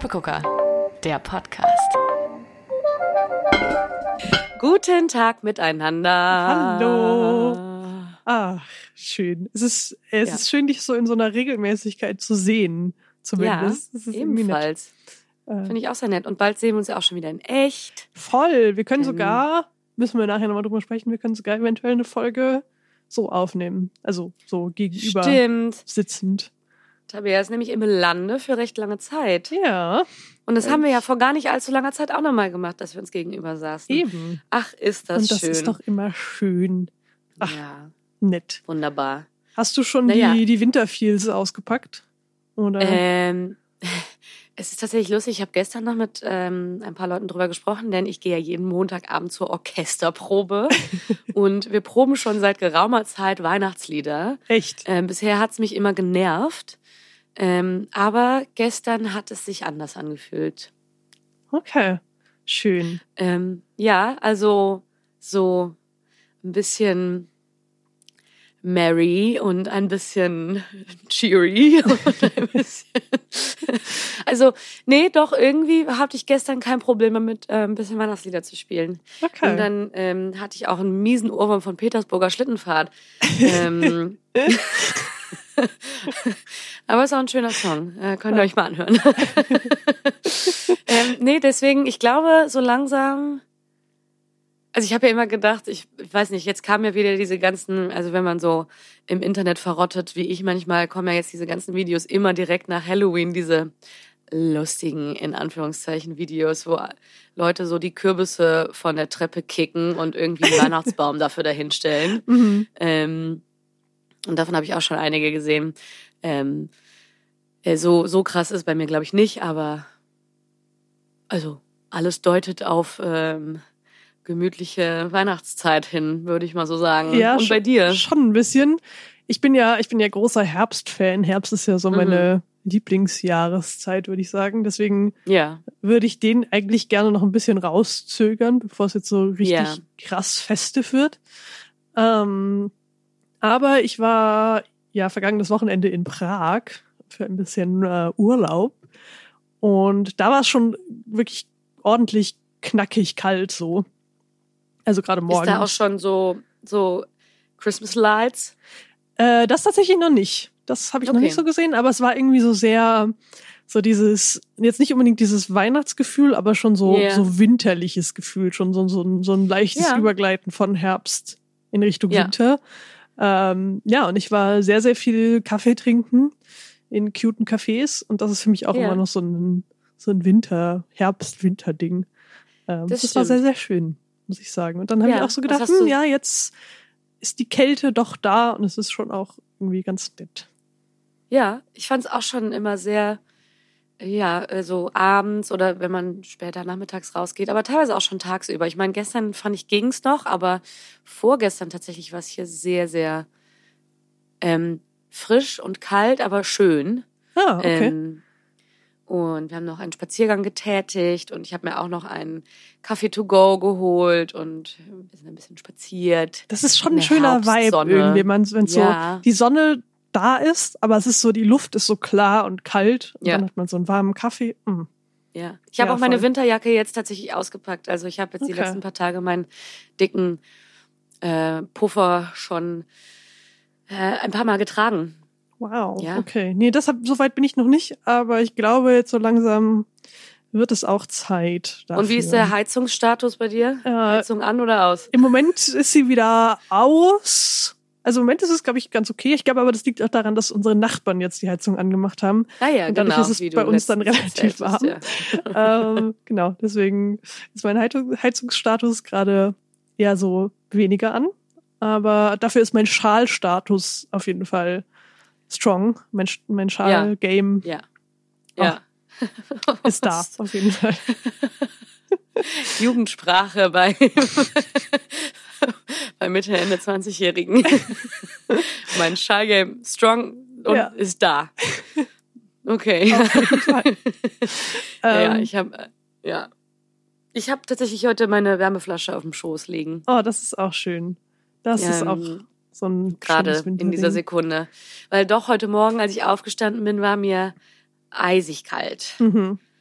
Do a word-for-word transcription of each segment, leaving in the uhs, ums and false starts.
Steppegucker, der Podcast. Guten Tag miteinander. Hallo. Ach, schön. Es ist, es Ja. ist schön, dich so in so einer Regelmäßigkeit zu sehen, zumindest. Ja, Das ist irgendwie ebenfalls. nett. Äh, Finde ich auch sehr nett. Und bald sehen wir uns ja auch schon wieder in echt. voll. Wir können Ähm. sogar, müssen wir nachher nochmal drüber sprechen, wir können sogar eventuell eine Folge so aufnehmen. Also so gegenüber Stimmt. sitzend. Tabea ist nämlich im Lande für recht lange Zeit. Ja, Und das haben wir ja vor gar nicht allzu langer Zeit auch nochmal gemacht, dass wir uns gegenüber saßen. eben. Ach, ist das Und das schön. ist doch immer schön. Ach, ja, nett. wunderbar. Hast du schon Naja. die, die Winterfeels ausgepackt? Oder? Ähm, es ist tatsächlich lustig. Ich habe gestern noch mit ähm, ein paar Leuten drüber gesprochen, denn ich gehe ja jeden Montagabend zur Orchesterprobe. Und wir proben schon seit geraumer Zeit Weihnachtslieder. Echt? Ähm, bisher hat's mich immer genervt. Ähm, aber gestern hat es sich anders angefühlt. Okay. Schön. Ähm, ja, also so ein bisschen merry und ein bisschen cheery. Und ein bisschen also, nee, doch, irgendwie hatte ich gestern kein Problem damit, äh, ein bisschen Weihnachtslieder zu spielen. Okay. Und dann ähm, hatte ich auch einen miesen Ohrwurm von Petersburger Schlittenfahrt. ähm, aber es ist auch ein schöner Song. Äh, könnt ihr euch mal anhören. ähm, nee, deswegen, ich glaube, so langsam. Also ich habe ja immer gedacht, ich, ich weiß nicht, jetzt kamen ja wieder diese ganzen, also wenn man so im Internet verrottet, wie ich manchmal, kommen ja jetzt diese ganzen Videos immer direkt nach Halloween, diese lustigen, in Anführungszeichen, Videos, wo Leute so die Kürbisse von der Treppe kicken und irgendwie einen Weihnachtsbaum dafür dahinstellen. Mhm. Ähm, und davon habe ich auch schon einige gesehen. Ähm, äh, so, so krass ist bei mir, glaube ich, nicht, aber also alles deutet auf ähm, gemütliche Weihnachtszeit hin, würde ich mal so sagen. Ja, und bei schon- dir? Schon ein bisschen. Ich bin ja, ich bin ja großer Herbstfan. Herbst ist ja so Mhm. meine Lieblingsjahreszeit, würde ich sagen. Deswegen Ja, würde ich den eigentlich gerne noch ein bisschen rauszögern, bevor es jetzt so richtig Ja. krass festiv wird. Ähm, aber ich war ja vergangenes Wochenende in Prag für ein bisschen äh, Urlaub. Und da war es schon wirklich ordentlich knackig kalt so. Also gerade morgens. ist da auch schon so, so Christmas Lights? Äh, das tatsächlich noch nicht. Das habe ich noch Okay. nicht so gesehen, aber es war irgendwie so sehr, so dieses, jetzt nicht unbedingt dieses Weihnachtsgefühl, aber schon so, Ja. so winterliches Gefühl, schon so, so, ein, so ein leichtes Ja. Übergleiten von Herbst in Richtung Ja. Winter. Ähm, ja, und ich war sehr, sehr viel Kaffee trinken in cuten Cafés und das ist für mich auch Ja. immer noch so ein, so ein Winter, Herbst-Winter-Ding. Ähm, Das das war stimmt. sehr, sehr schön, muss ich sagen. Und dann habe Ja, ich auch so was gedacht, hast du- hm, ja, jetzt ist die Kälte doch da und es ist schon auch irgendwie ganz nett. Ja, ich fand es auch schon immer sehr, ja, äh, so abends oder wenn man später nachmittags rausgeht, aber teilweise auch schon tagsüber. Ich meine, gestern fand ich, ging's noch, aber vorgestern tatsächlich war es hier sehr, sehr ähm, frisch und kalt, aber schön. Ah, okay. Ähm, und wir haben noch einen Spaziergang getätigt und ich habe mir auch noch einen Kaffee to go geholt und ein bisschen, ein bisschen spaziert. Das ist schon in ein der schöner Vibe Herbstsonne. irgendwie, wenn es Ja. so die Sonne da ist, aber es ist so, die Luft ist so klar und kalt und Ja. dann hat man so einen warmen Kaffee. Mm. Ja, ich habe Ja, auch meine voll. Winterjacke jetzt tatsächlich ausgepackt. Also ich habe jetzt die Okay. letzten paar Tage meinen dicken äh, Puffer schon äh, ein paar Mal getragen. Wow, Ja. okay. Nee, deshalb, so weit bin ich noch nicht, aber ich glaube, jetzt so langsam wird es auch Zeit dafür. Und wie ist der Heizungsstatus bei dir? Äh, Heizung an oder aus? Im Moment ist sie wieder aus. Also im Moment ist es, glaube ich, ganz okay. Ich glaube aber, das liegt auch daran, dass unsere Nachbarn jetzt die Heizung angemacht haben. Ah ja, und dadurch genau. ist es wie du bei uns dann letztens relativ erzähltest, warm. ähm, genau, deswegen ist mein Heizung- Heizungsstatus gerade eher so weniger an. Aber dafür ist mein Schalstatus auf jeden Fall strong. Mein, Sch- mein Schal-Game Ja. Ja. ja. ist da, auf jeden Fall. Jugendsprache bei, bei Mitte, Ende zwanzigjährigen. Mein Schallgame strong und Ja. ist da. Okay. Auf jeden Fall. ja, ja, Ähm, ich habe ja. Ich habe tatsächlich heute meine Wärmeflasche auf dem Schoß liegen. Oh, das ist auch schön. Das Ähm, ist auch so ein Gerade schönes in dieser Winterding. Sekunde. Weil doch heute Morgen, als ich aufgestanden bin, war mir eisig kalt. Mhm.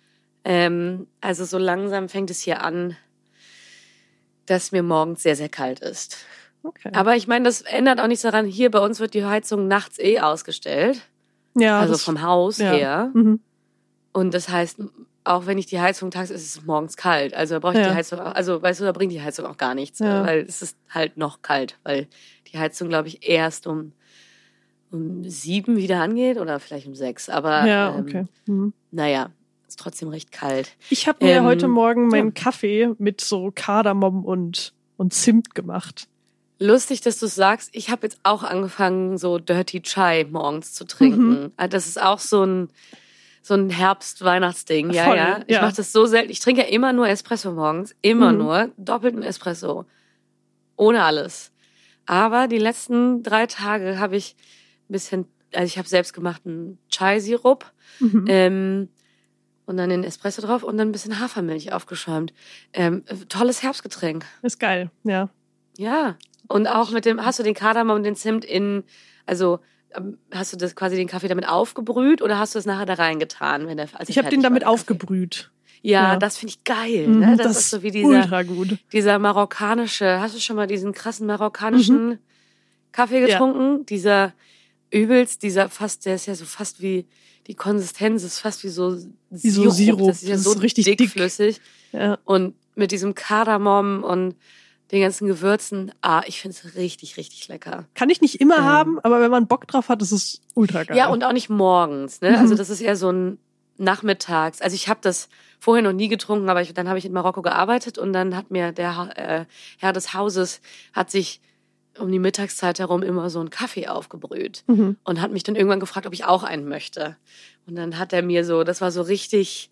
Ähm, also so langsam fängt es hier an, dass mir morgens sehr, sehr kalt ist. Okay. Aber ich meine, das ändert auch nichts daran. Hier bei uns wird die Heizung nachts eh ausgestellt. Ja, Also das, vom Haus ja. her. Mhm. Und das heißt, auch wenn ich die Heizung tagsüber, ist es morgens kalt. Also da brauche ich Ja. die Heizung, auch- also weißt du, da bringt die Heizung auch gar nichts. Ja. Weil es ist halt noch kalt. Weil die Heizung, glaube ich, erst um, um sieben wieder angeht oder vielleicht um sechs. Aber Ja, ähm, okay. Mhm. naja, ist trotzdem recht kalt. Ich habe mir Ähm, heute Morgen meinen ja. Kaffee mit so Kardamom und, und Zimt gemacht. Lustig, dass du es sagst. Ich habe jetzt auch angefangen, so Dirty Chai morgens zu trinken. Mhm. Das ist auch so ein, so ein Herbst-Weihnachtsding. Ja, Voll, ja. Ich ja. mache das so selten. Ich trinke ja immer nur Espresso morgens. Immer Mhm. nur. Doppelten Espresso. Ohne alles. Aber die letzten drei Tage habe ich ein bisschen, also ich habe selbstgemachten Chai-Sirup. Mhm. Ähm, und dann den Espresso drauf und dann ein bisschen Hafermilch aufgeschäumt. Ähm, tolles Herbstgetränk. Ist geil, ja. Ja. Und auch mit dem, hast du den Kardamom und den Zimt in, also ähm, hast du das quasi den Kaffee damit aufgebrüht oder hast du es nachher da reingetan, wenn der als Ich habe den damit aufgebrüht. Ja, Ja. das finde ich geil. Mhm, Ne? Das, das ist so wie ist dieser, ultra gut. dieser marokkanische, hast du schon mal diesen krassen marokkanischen Mhm. Kaffee Ja. getrunken? Dieser übelst, dieser fast, der ist ja so fast wie, die Konsistenz ist fast wie so Wie so Sirup. Das ist ja Das so ist richtig dick. dickflüssig. Ja. Und mit diesem Kardamom und den ganzen Gewürzen, ah, ich finde es richtig, richtig lecker. Kann ich nicht immer Ähm. haben, aber wenn man Bock drauf hat, ist es ultra geil. Ja, und auch nicht morgens, ne? Mhm. Also das ist eher so ein nachmittags. Also ich habe das vorher noch nie getrunken, aber ich, dann habe ich in Marokko gearbeitet und dann hat mir der äh, Herr des Hauses hat sich um die Mittagszeit herum immer so einen Kaffee aufgebrüht Mhm. und hat mich dann irgendwann gefragt, ob ich auch einen möchte. Und dann hat er mir so, das war so richtig,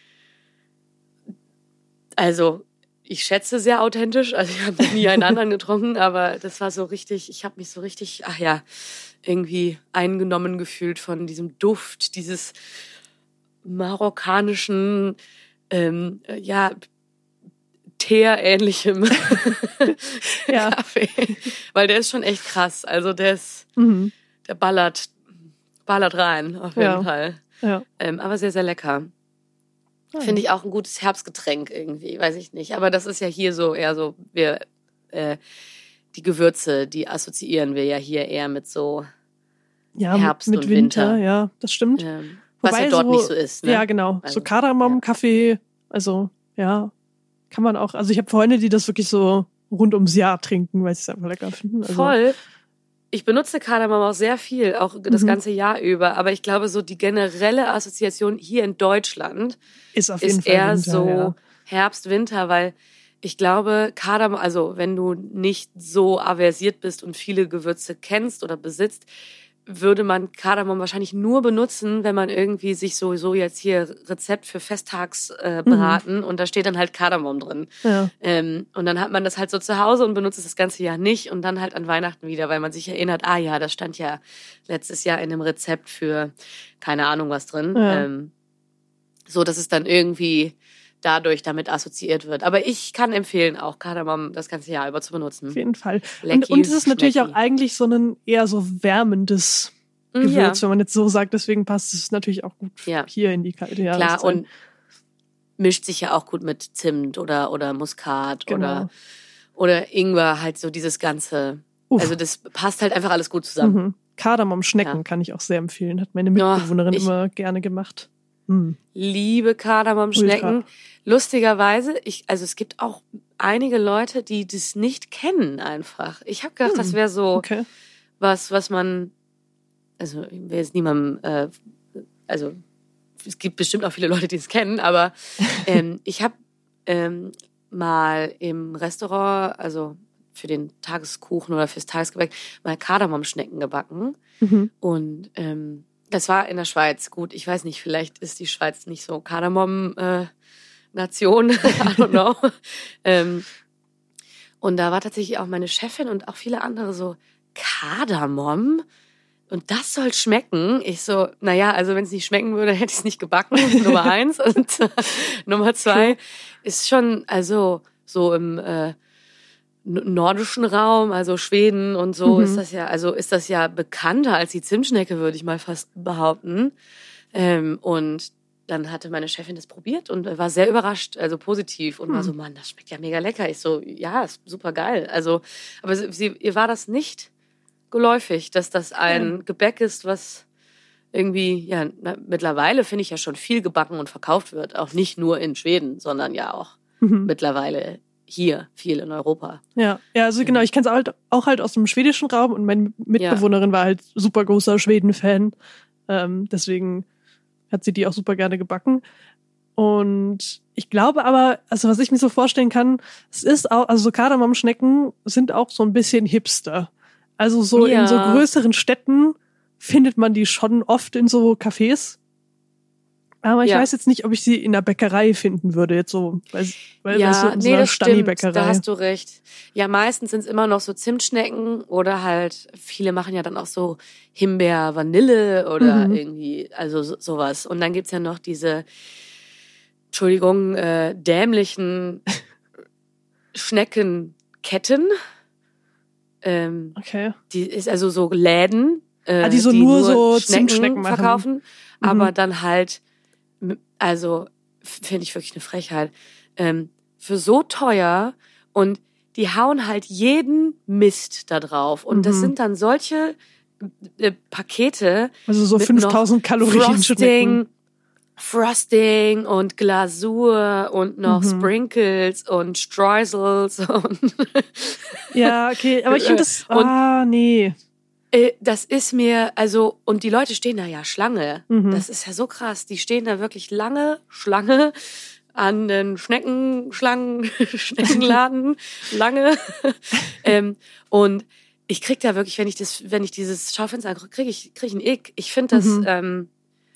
also ich schätze sehr authentisch, also ich habe nie einen anderen getrunken, aber das war so richtig, ich habe mich so richtig, ach ja, irgendwie eingenommen gefühlt von diesem Duft, dieses marokkanischen, ähm, ja, Teer-ähnlichem Ja. Kaffee. Weil der ist schon echt krass. Also der ist, Mhm. der ballert, ballert rein, auf jeden Ja. Fall. Ja. Ähm, aber sehr, sehr lecker. Finde ich auch ein gutes Herbstgetränk irgendwie, weiß ich nicht. Aber das ist ja hier so eher so, wir, äh, die Gewürze, die assoziieren wir ja hier eher mit so, Ja, Herbst mit und Winter, Winter. ja, das stimmt. ähm, was Wobei ja dort so- nicht so ist. Ne? Ja, genau. Also, so Kardamom, Kaffee, also ja, kann man auch. Also ich habe Freunde, die das wirklich so rund ums Jahr trinken, weil sie es einfach lecker finden. Also, Voll. Ich benutze Kardamom auch sehr viel, auch das Mhm. ganze Jahr über. Aber ich glaube, so die generelle Assoziation hier in Deutschland ist auf jeden ist Fall eher Winter, so ja. Herbst, Winter, weil ich glaube, Kardamom, also wenn du nicht so aversiert bist und viele Gewürze kennst oder besitzt, würde man Kardamom wahrscheinlich nur benutzen, wenn man irgendwie sich sowieso jetzt hier Rezept für Festtags äh, beraten und da steht dann halt Kardamom drin. Ja. Ähm, und dann hat man das halt so zu Hause und benutzt es das ganze Jahr nicht und dann halt an Weihnachten wieder, weil man sich erinnert, ah ja, das stand ja letztes Jahr in einem Rezept für keine Ahnung was drin. Ja. Ähm, so, dass es dann irgendwie dadurch damit assoziiert wird. Aber ich kann empfehlen, auch Kardamom das ganze Jahr über zu benutzen. Auf jeden Fall. Und, Lecki, und es ist natürlich schmecki. auch eigentlich so ein eher so wärmendes Mm, Gewürz, ja. wenn man jetzt so sagt. Deswegen passt es natürlich auch gut Ja. hier in die kalte Klar, Jahreszeit. und mischt sich ja auch gut mit Zimt oder, oder Muskat Genau. oder, oder Ingwer, halt so dieses ganze. Uff. Also das passt halt einfach alles gut zusammen. Mhm. Kardamom-Schnecken Ja. kann ich auch sehr empfehlen. Hat meine Ja, Mitbewohnerin ich- immer gerne gemacht. Mhm. Liebe Kardamomschnecken. Ultra. Lustigerweise, ich, also es gibt auch einige Leute, die das nicht kennen einfach. Ich habe gedacht, Hm. das wäre so Okay. was, was man, also ich will jetzt niemandem, äh, also es gibt bestimmt auch viele Leute, die es kennen, aber ähm, ich habe ähm, mal im Restaurant, also für den Tageskuchen oder fürs Tagesgebäck, mal Kardamomschnecken gebacken. Mhm. Und ähm, das war in der Schweiz. Gut, ich weiß nicht, vielleicht ist die Schweiz nicht so Kardamom-Nation. I don't know. ähm, und da war tatsächlich auch meine Chefin und auch viele andere so, Kardamom? Und das soll schmecken? Ich so, naja, also wenn es nicht schmecken würde, hätte ich es nicht gebacken. Nummer eins. Und äh, Nummer zwei ist schon, also so im äh, nordischen Raum, also Schweden und so, Mhm. ist das ja, also ist das ja bekannter als die Zimtschnecke, würde ich mal fast behaupten. Ähm, und dann hatte meine Chefin das probiert und war sehr überrascht, also positiv und hm. war so, Mann, das schmeckt ja mega lecker. Ich so, ja, ist super geil. Also, aber sie, ihr war das nicht geläufig, dass das ein ja. Gebäck ist, was irgendwie, ja, na, mittlerweile finde ich ja schon viel gebacken und verkauft wird. Auch nicht nur in Schweden, sondern ja auch mhm. mittlerweile hier, viel in Europa. Ja, ja, also genau, ich kenne es halt auch halt aus dem schwedischen Raum und meine Mitbewohnerin ja. war halt super großer Schweden-Fan. Ähm, deswegen hat sie die auch super gerne gebacken. Und ich glaube aber, also was ich mir so vorstellen kann, es ist auch, also so Kardamomschnecken sind auch so ein bisschen Hipster. Also so ja. in so größeren Städten findet man die schon oft in so Cafés. Aber ich ja. weiß jetzt nicht, ob ich sie in der Bäckerei finden würde, jetzt so, weil, weil ja, weißt du, in nee, so einer das stimmt, Stani-Bäckerei. Da hast du recht. Ja, meistens sind es immer noch so Zimtschnecken oder halt, viele machen ja dann auch so Himbeer, Vanille oder mhm. irgendwie, also so, sowas. Und dann gibt's ja noch diese, Entschuldigung, äh, dämlichen Schneckenketten. Ähm, okay. Die ist also so Läden, äh, ah, die so die nur, nur so Schnecken Zimtschnecken verkaufen, mhm. aber dann halt, also finde ich wirklich eine Frechheit, ähm, für so teuer und die hauen halt jeden Mist da drauf und mhm. das sind dann solche äh, Pakete, also so fünftausend Kalorien Frosting, Schnecken. Frosting und Glasur und noch mhm. Sprinkles und Streusels und ja, okay, aber ich finde das, ah, nee. Das ist mir, also, und die Leute stehen da ja Schlange. Mhm. Das ist ja so krass. Die stehen da wirklich lange Schlange an den Schneckenschlangen, Schneckenladen, lange. ähm, und ich krieg da wirklich, wenn ich das, wenn ich dieses Schaufenster angucke, krieg ich, krieg ich einen Ick. Ich finde das, mhm. ähm,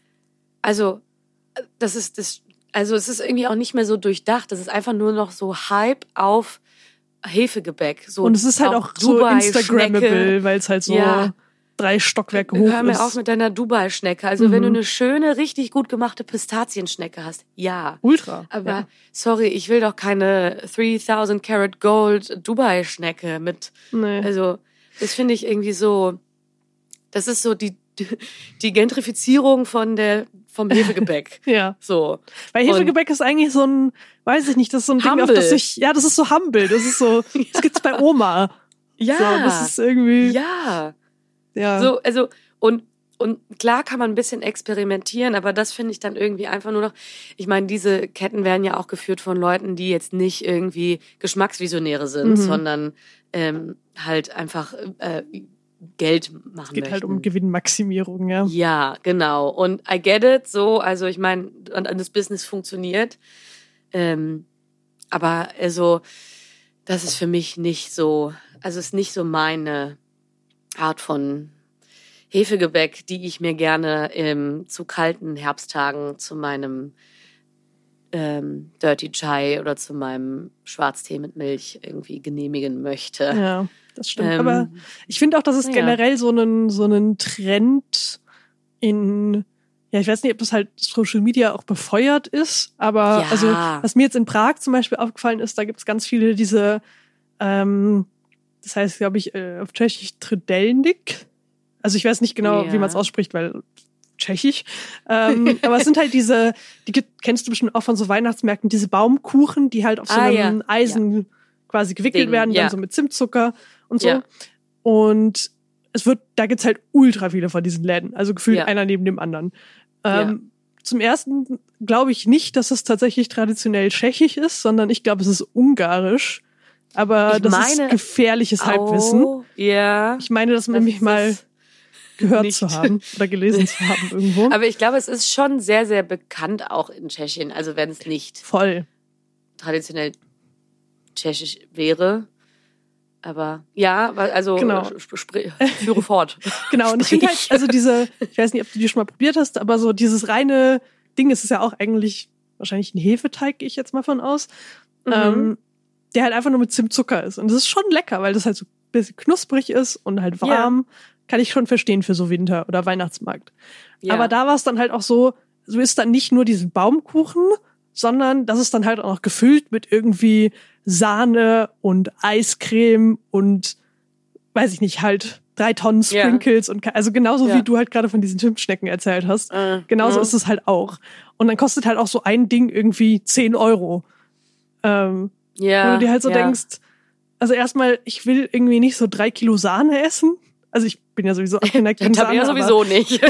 also, das ist, das, also, es ist irgendwie auch nicht mehr so durchdacht. Das ist einfach nur noch so Hype auf Hefegebäck. So und es ist halt auch, auch so Instagrammable, weil es halt so ja. drei Stockwerke hoch ist. Hör mir auf mit deiner Dubai-Schnecke. Also mhm. wenn du eine schöne, richtig gut gemachte Pistazienschnecke hast, ja. Ultra. Aber ja. sorry, ich will doch keine dreitausend Karat Gold Dubai-Schnecke mit. Nee. Also das finde ich irgendwie so, das ist so die die Gentrifizierung von der vom Hefegebäck. ja. So. Weil Hefegebäck und ist eigentlich so ein, weiß ich nicht, das ist so ein humble. Ding, auf das ich, ja, das ist so humble. Das ist so, das gibt's bei Oma. Ja. So, das ist irgendwie. Ja. Ja. So, also, und, und klar kann man ein bisschen experimentieren, aber das finde ich dann irgendwie einfach nur noch, ich meine, diese Ketten werden ja auch geführt von Leuten, die jetzt nicht irgendwie Geschmacksvisionäre sind, mhm. sondern ähm, halt einfach äh, Geld machen möchten. Es geht möchten. halt um Gewinnmaximierung, ja. Ja, genau. Und I get it, so, also ich meine, das Business funktioniert. Ähm, aber also, das ist für mich nicht so, also ist nicht so meine Art von Hefegebäck, die ich mir gerne ähm, zu kalten Herbsttagen zu meinem ähm, Dirty Chai oder zu meinem Schwarztee mit Milch irgendwie genehmigen möchte. Ja. Das stimmt, ähm, aber ich finde auch, dass es ja. generell so einen so einen Trend in, ja, ich weiß nicht, ob das halt Social Media auch befeuert ist, aber ja. also was mir jetzt in Prag zum Beispiel aufgefallen ist, da gibt es ganz viele diese, ähm, das heißt, glaube ich, äh, auf Tschechisch Trdelník. Also ich weiß nicht genau, ja. wie man es ausspricht, weil Tschechisch. Ähm, aber es sind halt diese, die kennst du bestimmt auch von so Weihnachtsmärkten, diese Baumkuchen, die halt auf so ah, einem ja. Eisen ja. quasi gewickelt Ding, werden, ja. dann so mit Zimtzucker und so. Ja. Und es wird, da gibt's halt ultra viele von diesen Läden. Also gefühlt ja. einer neben dem anderen. Ähm, ja. Zum ersten glaube ich nicht, dass es tatsächlich traditionell tschechisch ist, sondern ich glaube, es ist ungarisch. Aber ich das meine, ist gefährliches Halbwissen. Oh, ja. Ich meine, das nämlich mal gehört nicht. zu haben oder gelesen zu haben irgendwo. Aber ich glaube, es ist schon sehr, sehr bekannt auch in Tschechien. Also wenn es nicht voll traditionell tschechisch wäre. Aber ja, also genau. sp- führe fort. Genau, und ich finde halt, also diese, ich weiß nicht, ob du die schon mal probiert hast, aber so dieses reine Ding, es ist ja auch eigentlich wahrscheinlich ein Hefeteig, gehe ich jetzt mal von aus, mhm. ähm, der halt einfach nur mit Zimtzucker ist. Und das ist schon lecker, weil das halt so ein bisschen knusprig ist und halt warm. Ja. Kann ich schon verstehen für so Winter- oder Weihnachtsmarkt. Ja. Aber da war es dann halt auch so, so ist dann nicht nur diesen Baumkuchen, sondern das ist dann halt auch noch gefüllt mit irgendwie Sahne und Eiscreme und weiß ich nicht, halt drei Tonnen Sprinkles ja. und also genauso ja. wie du halt gerade von diesen Zimtschnecken erzählt hast. Äh, genauso äh. ist es halt auch. Und dann kostet halt auch so ein Ding irgendwie zehn Euro. Ähm, ja, wo du dir halt so ja. denkst, also erstmal, ich will irgendwie nicht so drei Kilo Sahne essen. Also ich bin ja sowieso abgeneigt gegen Sahne. Ja sowieso aber, nicht.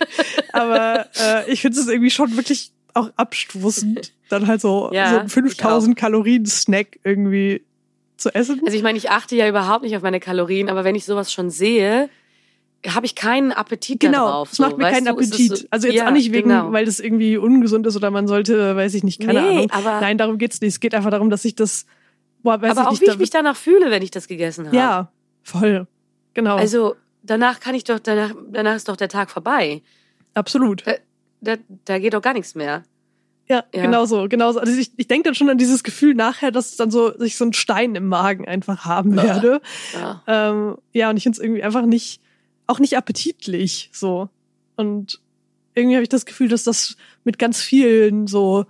aber äh, ich finde es irgendwie schon wirklich auch abstoßend, dann halt so, ja, so einen fünftausend Kalorien Snack irgendwie zu essen. Also ich meine, ich achte ja überhaupt nicht auf meine Kalorien, aber wenn ich sowas schon sehe, habe ich keinen Appetit genau, darauf. Genau, es macht so. mir keinen du, Appetit. So, also jetzt ja, auch nicht wegen, genau. weil das irgendwie ungesund ist oder man sollte, weiß ich nicht, keine nee, Ahnung. Aber, Nein, darum geht's nicht. Es geht einfach darum, dass ich das, boah, weiß aber ich auch nicht, wie da, ich mich danach fühle, wenn ich das gegessen habe. Ja, voll. Genau. Also danach kann ich doch, danach, danach ist doch der Tag vorbei. Absolut. Da, da, da geht doch gar nichts mehr. Ja, Ja. genauso, genauso. Also ich, ich denke dann schon an dieses Gefühl nachher, dass dann so, dass ich so einen Stein im Magen einfach haben Ja. werde. Ja, ähm, ja und ich finde es irgendwie einfach nicht, auch nicht appetitlich, so. Und irgendwie habe ich das Gefühl, dass das mit ganz vielen so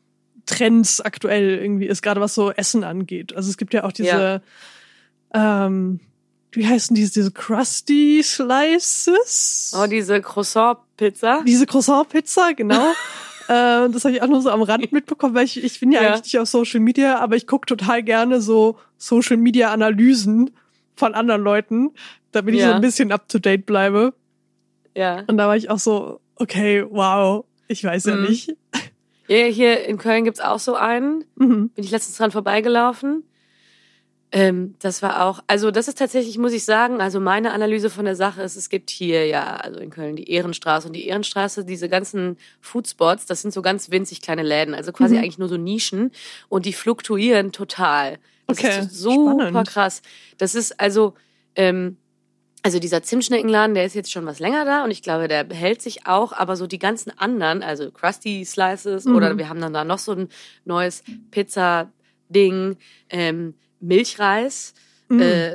Trends aktuell irgendwie ist, gerade was so Essen angeht. Also es gibt ja auch diese, ja. ähm, wie heißen die, diese Krusty Slices? Oh, diese Croissant-Pizza. Diese Croissant-Pizza, genau. äh, das habe ich auch nur so am Rand mitbekommen, weil ich, ich bin ja, ja eigentlich nicht auf Social Media, aber ich gucke total gerne so Social Media Analysen von anderen Leuten, damit ich ja. so ein bisschen up to date bleibe. Ja. Und da war ich auch so, okay, wow, ich weiß ja mhm. nicht. Ja, hier in Köln gibt's auch so einen. Mhm. Bin ich letztens dran vorbeigelaufen. Ähm, das war auch, also das ist tatsächlich, muss ich sagen, also meine Analyse von der Sache ist, es gibt hier ja, also in Köln die Ehrenstraße und die Ehrenstraße, diese ganzen Foodspots, das sind so ganz winzig kleine Läden, also quasi mhm. eigentlich nur so Nischen und die fluktuieren total. Das okay. ist super Spannend. krass. Das ist also, ähm, also dieser Zimtschneckenladen, der ist jetzt schon was länger da und ich glaube, der hält sich auch, aber so die ganzen anderen, also Krusty Slices mhm. oder wir haben dann da noch so ein neues Pizza-Ding, ähm, Milchreis. Mhm. Äh,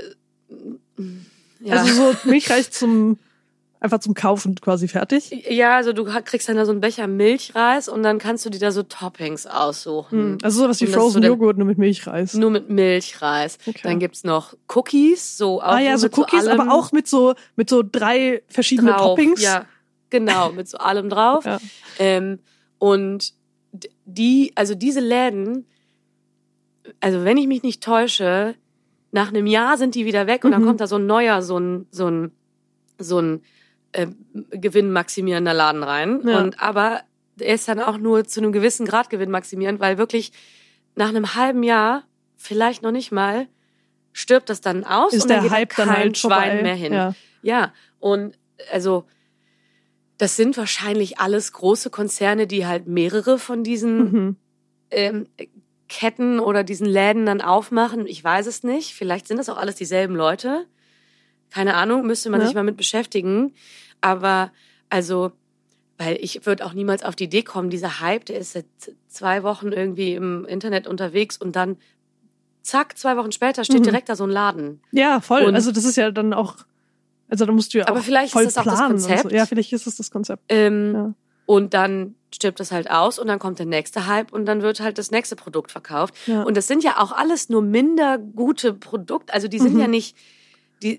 ja. Also so Milchreis zum einfach zum Kaufen quasi fertig? Ja, also du kriegst dann da so einen Becher Milchreis und dann kannst du dir da so Toppings aussuchen. Mhm. Also sowas wie Und Frozen so Joghurt nur mit Milchreis. Nur mit Milchreis. Okay. Dann gibt's noch Cookies, so auch ah ja, so mit Cookies, so allem aber auch mit so mit so drei verschiedene drauf. Toppings. Ja, genau, mit so allem drauf. Ja. Ähm, und die, also diese Läden, also wenn ich mich nicht täusche, nach einem Jahr sind die wieder weg und mhm. dann kommt da so ein neuer, so ein, so ein, so ein äh, gewinnmaximierender Laden rein. Ja. Und aber er ist dann auch nur zu einem gewissen Grad gewinnmaximierend, weil wirklich nach einem halben Jahr, vielleicht noch nicht mal, stirbt das dann aus ist und der dann geht Hype kein dann halt Schwein vorbei. mehr hin. Ja. ja, und also das sind wahrscheinlich alles große Konzerne, die halt mehrere von diesen Mhm. ähm, Ketten oder diesen Läden dann aufmachen. Ich weiß es nicht. Vielleicht sind das auch alles dieselben Leute. Keine Ahnung, müsste man ja. sich mal mit beschäftigen. Aber also, weil ich würde auch niemals auf die Idee kommen, dieser Hype, der ist seit zwei Wochen irgendwie im Internet unterwegs und dann zack, zwei Wochen später steht Mhm. direkt da so ein Laden. Ja, voll. Und also das ist ja dann auch, also da musst du ja aber auch vielleicht voll ist das auch das planen und so. Konzept. Ja, vielleicht ist es das Konzept. Ähm, Ja. Und dann stirbt das halt aus und dann kommt der nächste Hype und dann wird halt das nächste Produkt verkauft. Ja. Und das sind ja auch alles nur minder gute Produkte. Also die sind Mhm. ja nicht, die,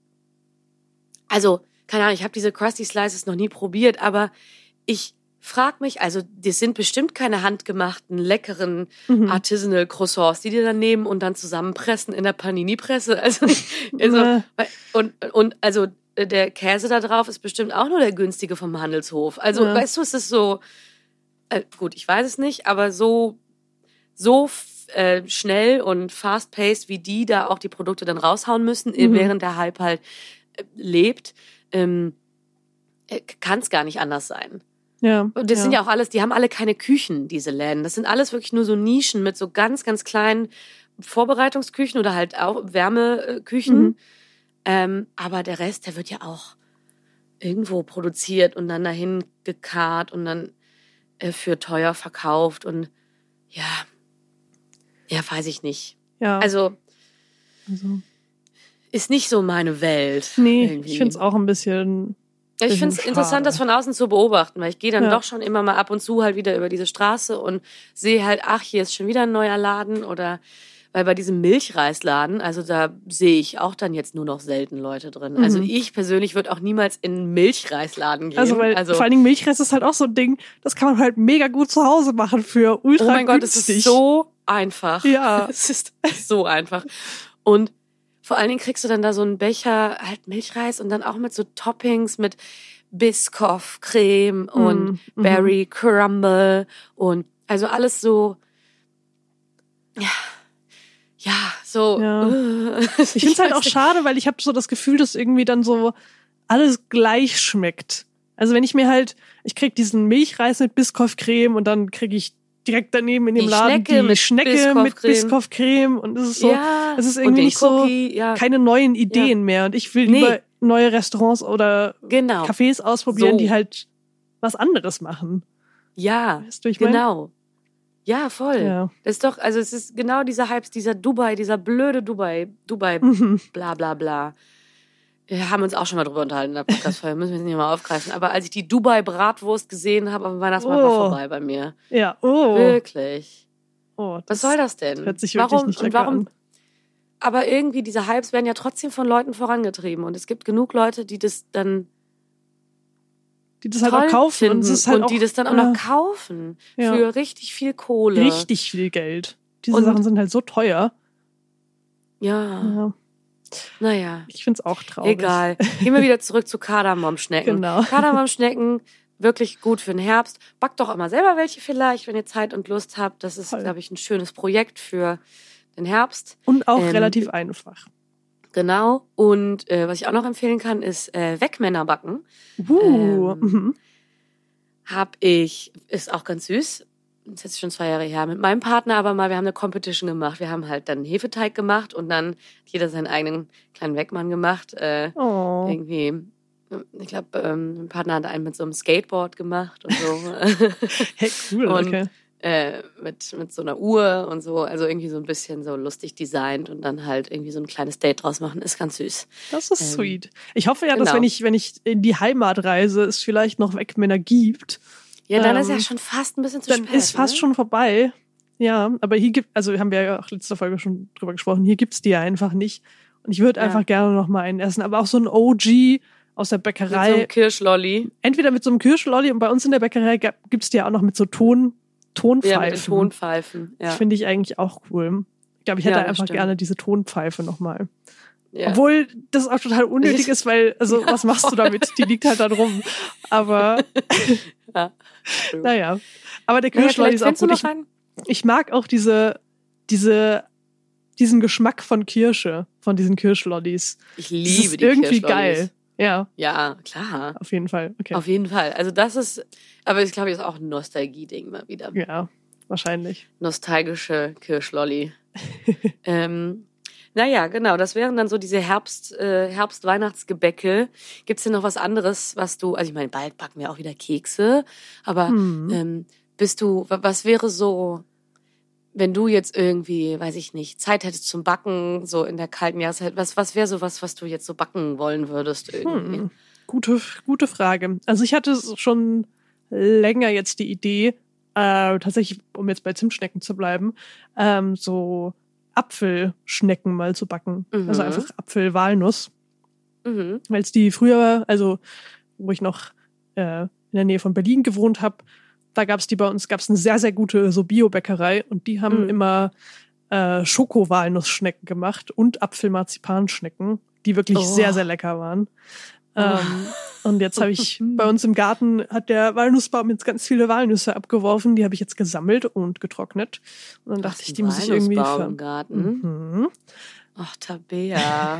also keine Ahnung, ich habe diese Krusty Slices noch nie probiert, aber ich frag mich, also das sind bestimmt keine handgemachten, leckeren Mhm. Artisanal Croissants, die die dann nehmen und dann zusammenpressen in der Panini-Presse. Also, also Ja. und, und also der Käse da drauf ist bestimmt auch nur der günstige vom Handelshof. Also, Ja. weißt du, es ist so, äh, gut, ich weiß es nicht, aber so, so äh, schnell und fast-paced, wie die da auch die Produkte dann raushauen müssen, Mhm. während der Hype halt äh, lebt, ähm, äh, kann es gar nicht anders sein. Ja. Und das ja. sind ja auch alles, die haben alle keine Küchen, diese Läden. Das sind alles wirklich nur so Nischen mit so ganz, ganz kleinen Vorbereitungsküchen oder halt auch Wärmeküchen. Mhm. Ähm, aber der Rest, der wird ja auch irgendwo produziert und dann dahin gekarrt und dann äh, für teuer verkauft und ja, ja, weiß ich nicht. Ja. Also also. ist nicht so meine Welt. Nee, irgendwie. ich finde es auch ein bisschen. Ja, ich bisschen finde es interessant, schade. das von außen zu beobachten, weil ich gehe dann Ja. doch schon immer mal ab und zu halt wieder über diese Straße und sehe halt, ach, hier ist schon wieder ein neuer Laden oder weil bei diesem Milchreisladen, also da sehe ich auch dann jetzt nur noch selten Leute drin. Mhm. Also ich persönlich würde auch niemals in einen Milchreisladen gehen. Also, weil also vor allen Dingen Milchreis ist halt auch so ein Ding, das kann man halt mega gut zu Hause machen für ultra günstig. Oh mein Gott, es ist so einfach. Ja. Es ist so einfach. Und vor allen Dingen kriegst du dann da so einen Becher halt Milchreis und dann auch mit so Toppings, mit Biscoff-Creme und mm, Berry Crumble und also alles so, ja, ja, so. Ja. Ich finde es halt auch schade, weil ich habe so das Gefühl, dass irgendwie dann so alles gleich schmeckt. Also wenn ich mir halt, ich krieg diesen Milchreis mit Biscoff-Creme und dann kriege ich direkt daneben in dem die Laden Schnecke die mit Schnecke Biscoff-Creme. mit Biscoff-Creme und es ist so, ja, es ist irgendwie nicht Cookie, so, ja. keine neuen Ideen ja. mehr und ich will nee. lieber neue Restaurants oder genau. Cafés ausprobieren, so. die halt was anderes machen. Ja, weißt du, ich genau. Mein? Ja, voll. Ja. Das ist doch, also es ist genau dieser Hype, dieser Dubai, dieser blöde Dubai, Dubai, Mhm. bla bla bla. Wir haben uns auch schon mal drüber unterhalten in der Podcast-Folge, müssen wir jetzt nicht mal aufgreifen. Aber als ich die Dubai-Bratwurst gesehen habe, auf dem Weihnachtsmarkt, oh. war vorbei bei mir. Ja, oh. Wirklich. Oh, was soll das denn? Hört sich wirklich warum, nicht und lecker warum? an. Aber irgendwie, diese Hypes werden ja trotzdem von Leuten vorangetrieben. Und es gibt genug Leute, die das dann die das halt auch kaufen. Finden und es ist halt und auch, die das dann auch äh, noch kaufen. ja. Für richtig viel Kohle. Richtig viel Geld. Diese Und- Sachen sind halt so teuer. Ja, Ja, naja. ich find's auch traurig. Egal. Gehen wir wieder zurück zu Kardamomschnecken. Genau. Kardamomschnecken, wirklich gut für den Herbst. Backt doch immer selber welche vielleicht, wenn ihr Zeit und Lust habt. Das ist, Voll. glaube ich, ein schönes Projekt für den Herbst. Und auch Ähm, relativ einfach. Genau. Und äh, was ich auch noch empfehlen kann, ist äh, Wegmänner backen. Uh, ähm, mhm. Hab ich, ist auch ganz süß. Das ist jetzt schon zwei Jahre her. Mit meinem Partner aber mal, wir haben eine Competition gemacht. Wir haben halt dann einen Hefeteig gemacht und dann hat jeder seinen eigenen kleinen Wegmann gemacht. Äh, Oh. Irgendwie, ich glaube, ähm, mein Partner hat einen mit so einem Skateboard gemacht und so. Hey, cool, und okay. äh, mit, mit so einer Uhr und so. Also irgendwie so ein bisschen so lustig designt und dann halt irgendwie so ein kleines Date draus machen. Ist ganz süß. Das ist ähm, sweet. Ich hoffe ja, dass genau. wenn ich, wenn ich in die Heimat reise, es vielleicht noch Wegmänner gibt. Ja, dann Ähm, ist ja schon fast ein bisschen zu Dann spät. ist fast ne? schon vorbei. Ja, aber hier gibt, also haben wir ja auch letzte Folge schon drüber gesprochen, hier gibt's die ja einfach nicht. Und ich würde Ja. einfach gerne noch mal einen essen. Aber auch so ein O G aus der Mit Bäckerei. so einem Kirschlolli. Entweder mit so einem Kirschlolli und bei uns in der Bäckerei gab- gibt's die ja auch noch mit so Ton, Tonpfeifen. Ja, mit den Tonpfeifen. Ja. Das finde ich eigentlich auch cool. Ich glaube, ich hätte Ja, das einfach stimmt. gerne diese Tonpfeife nochmal. Ja. Obwohl das auch total unnötig ist, weil, also, Ja, was machst du damit? Die liegt halt da rum. Aber, Ja. naja. Aber der Naja, Kirschlolli vielleicht ist auch findest du gut. noch Ich, einen. ich mag auch diese, diese, diesen Geschmack von Kirsche, von diesen Kirschlollis. Ich Das liebe ist die irgendwie Kirschlollis. geil. Ja, Ja, klar. auf jeden Fall. Okay. Auf jeden Fall. Also das ist, aber ich glaube, das ist auch ein Nostalgie-Ding mal wieder. Ja, wahrscheinlich. Nostalgische Kirschlolli. ähm, naja, genau, das wären dann so diese Herbst, äh, Herbst-Weihnachtsgebäcke. Gibt's denn noch was anderes, was du, also ich meine, bald backen wir auch wieder Kekse, aber Hm. ähm, bist du, wa- was wäre so, wenn du jetzt irgendwie, weiß ich nicht, Zeit hättest zum Backen, so in der kalten Jahreszeit, was, was wäre so was, was du jetzt so backen wollen würdest irgendwie? Hm. Gute, gute Frage. Also ich hatte schon länger jetzt die Idee, äh, tatsächlich, um jetzt bei Zimtschnecken zu bleiben, ähm, so Apfelschnecken mal zu backen. Mhm. Also einfach Apfel-Walnuss. Mhm. Weil es die früher, also wo ich noch äh, in der Nähe von Berlin gewohnt habe, da gab es die bei uns, gab es eine sehr, sehr gute so Bio-Bäckerei und die haben Mhm. immer äh, Schoko-Walnussschnecken gemacht und Apfel-Marzipanschnecken, die wirklich Oh. sehr, sehr lecker waren. Oh. Ähm, und jetzt habe ich bei uns im Garten hat der Walnussbaum jetzt ganz viele Walnüsse abgeworfen, die habe ich jetzt gesammelt und getrocknet. Und dann dachte ich, die muss ich irgendwie Walnussbaum ver im Garten. Mhm. Ach, Tabea.